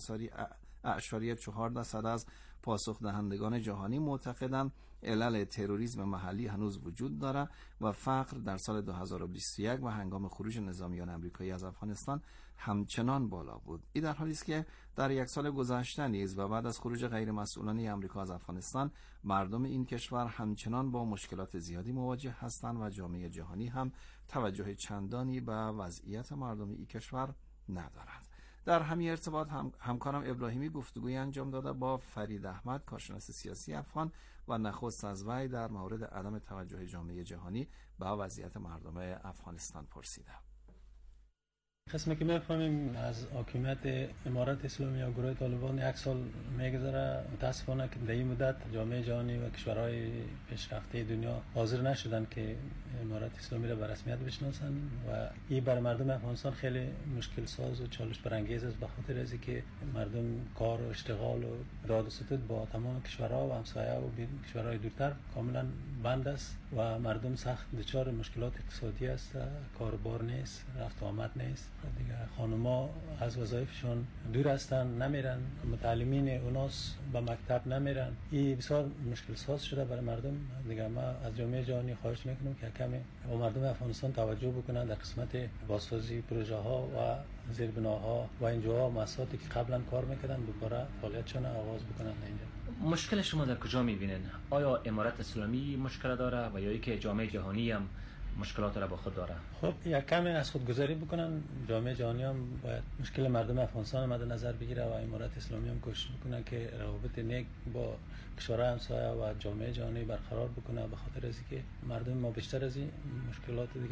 80.4% از پاسخ دهندگان جهانی معتقدند علل تروریسم محلی هنوز وجود دارد و فقر در سال 2021 و هنگام خروج نظامیان آمریکایی از افغانستان همچنان بالا بود. این در حالی است که در یک سال گذشته نیز و بعد از خروج غیر مسئولانه آمریکا از افغانستان مردم این کشور همچنان با مشکلات زیادی مواجه هستند و جامعه جهانی هم توجه چندانی به وضعیت مردم این کشور ندارند. در همین ارتباط همکارم ابراهیمی گفتگوی انجام داده با فرید احمد، کارشناس سیاسی افغان و نخست از وی در مورد عدم توجه جامعه جهانی به وضعیت مردم افغانستان پرسیده. قسمی که میفهمیم از حکومت امارت اسلامی یا گروه طالبان یک سال میگذره، متاسفانه که در این مدت جامعه جهانی و کشورهای پیشرفته دنیا حاضر نشدن که امارت اسلامی را به رسمیت بشناسن و این برای مردم افغانستان خیلی مشکل ساز و چالش برانگیز است، به خاطر از اینکه مردم کار و اشتغال و راه و ستود با تمام کشورها و همسایه و کشورهای دورتر کاملا بند است و مردم سخت دچار مشکلات اقتصادی است، کاربار نیست، رفت و آمد نیست، دیگه خانوما از وظایفشون دور هستن، نمیرن، متعلمین اوناس به مکتب نمیرن. این بسیار مشکل ساز شده برای مردم. دیگه ما از جامعه جهانی خواهش میکنم که کمی و مردم افغانستان توجه بکنن در قسمت بازسازی پروژه ها و زیربناها و اینجا مؤسساتی که قبلا کار میکردن دوباره فعالیتشون آغاز بکنن اینجا. مشکل شما در کجا میبینین؟ آیا امارت اسلامی مشکل داره و یا اینکه جامعه جهانی هم مشکلات را با خود داره؟ خب یک کمی از خودگذاری بکنن، جامعه جهانی هم باید مشکل مردم افغانستان مد نظر بگیره و امارت اسلامی هم کوشش بکنن که روابط نیک با کشورهای همسایه و جامعه جهانی برقرار بکنه، به خاطر از اینکه مردم ما بیشتر از این مشکلات دیگه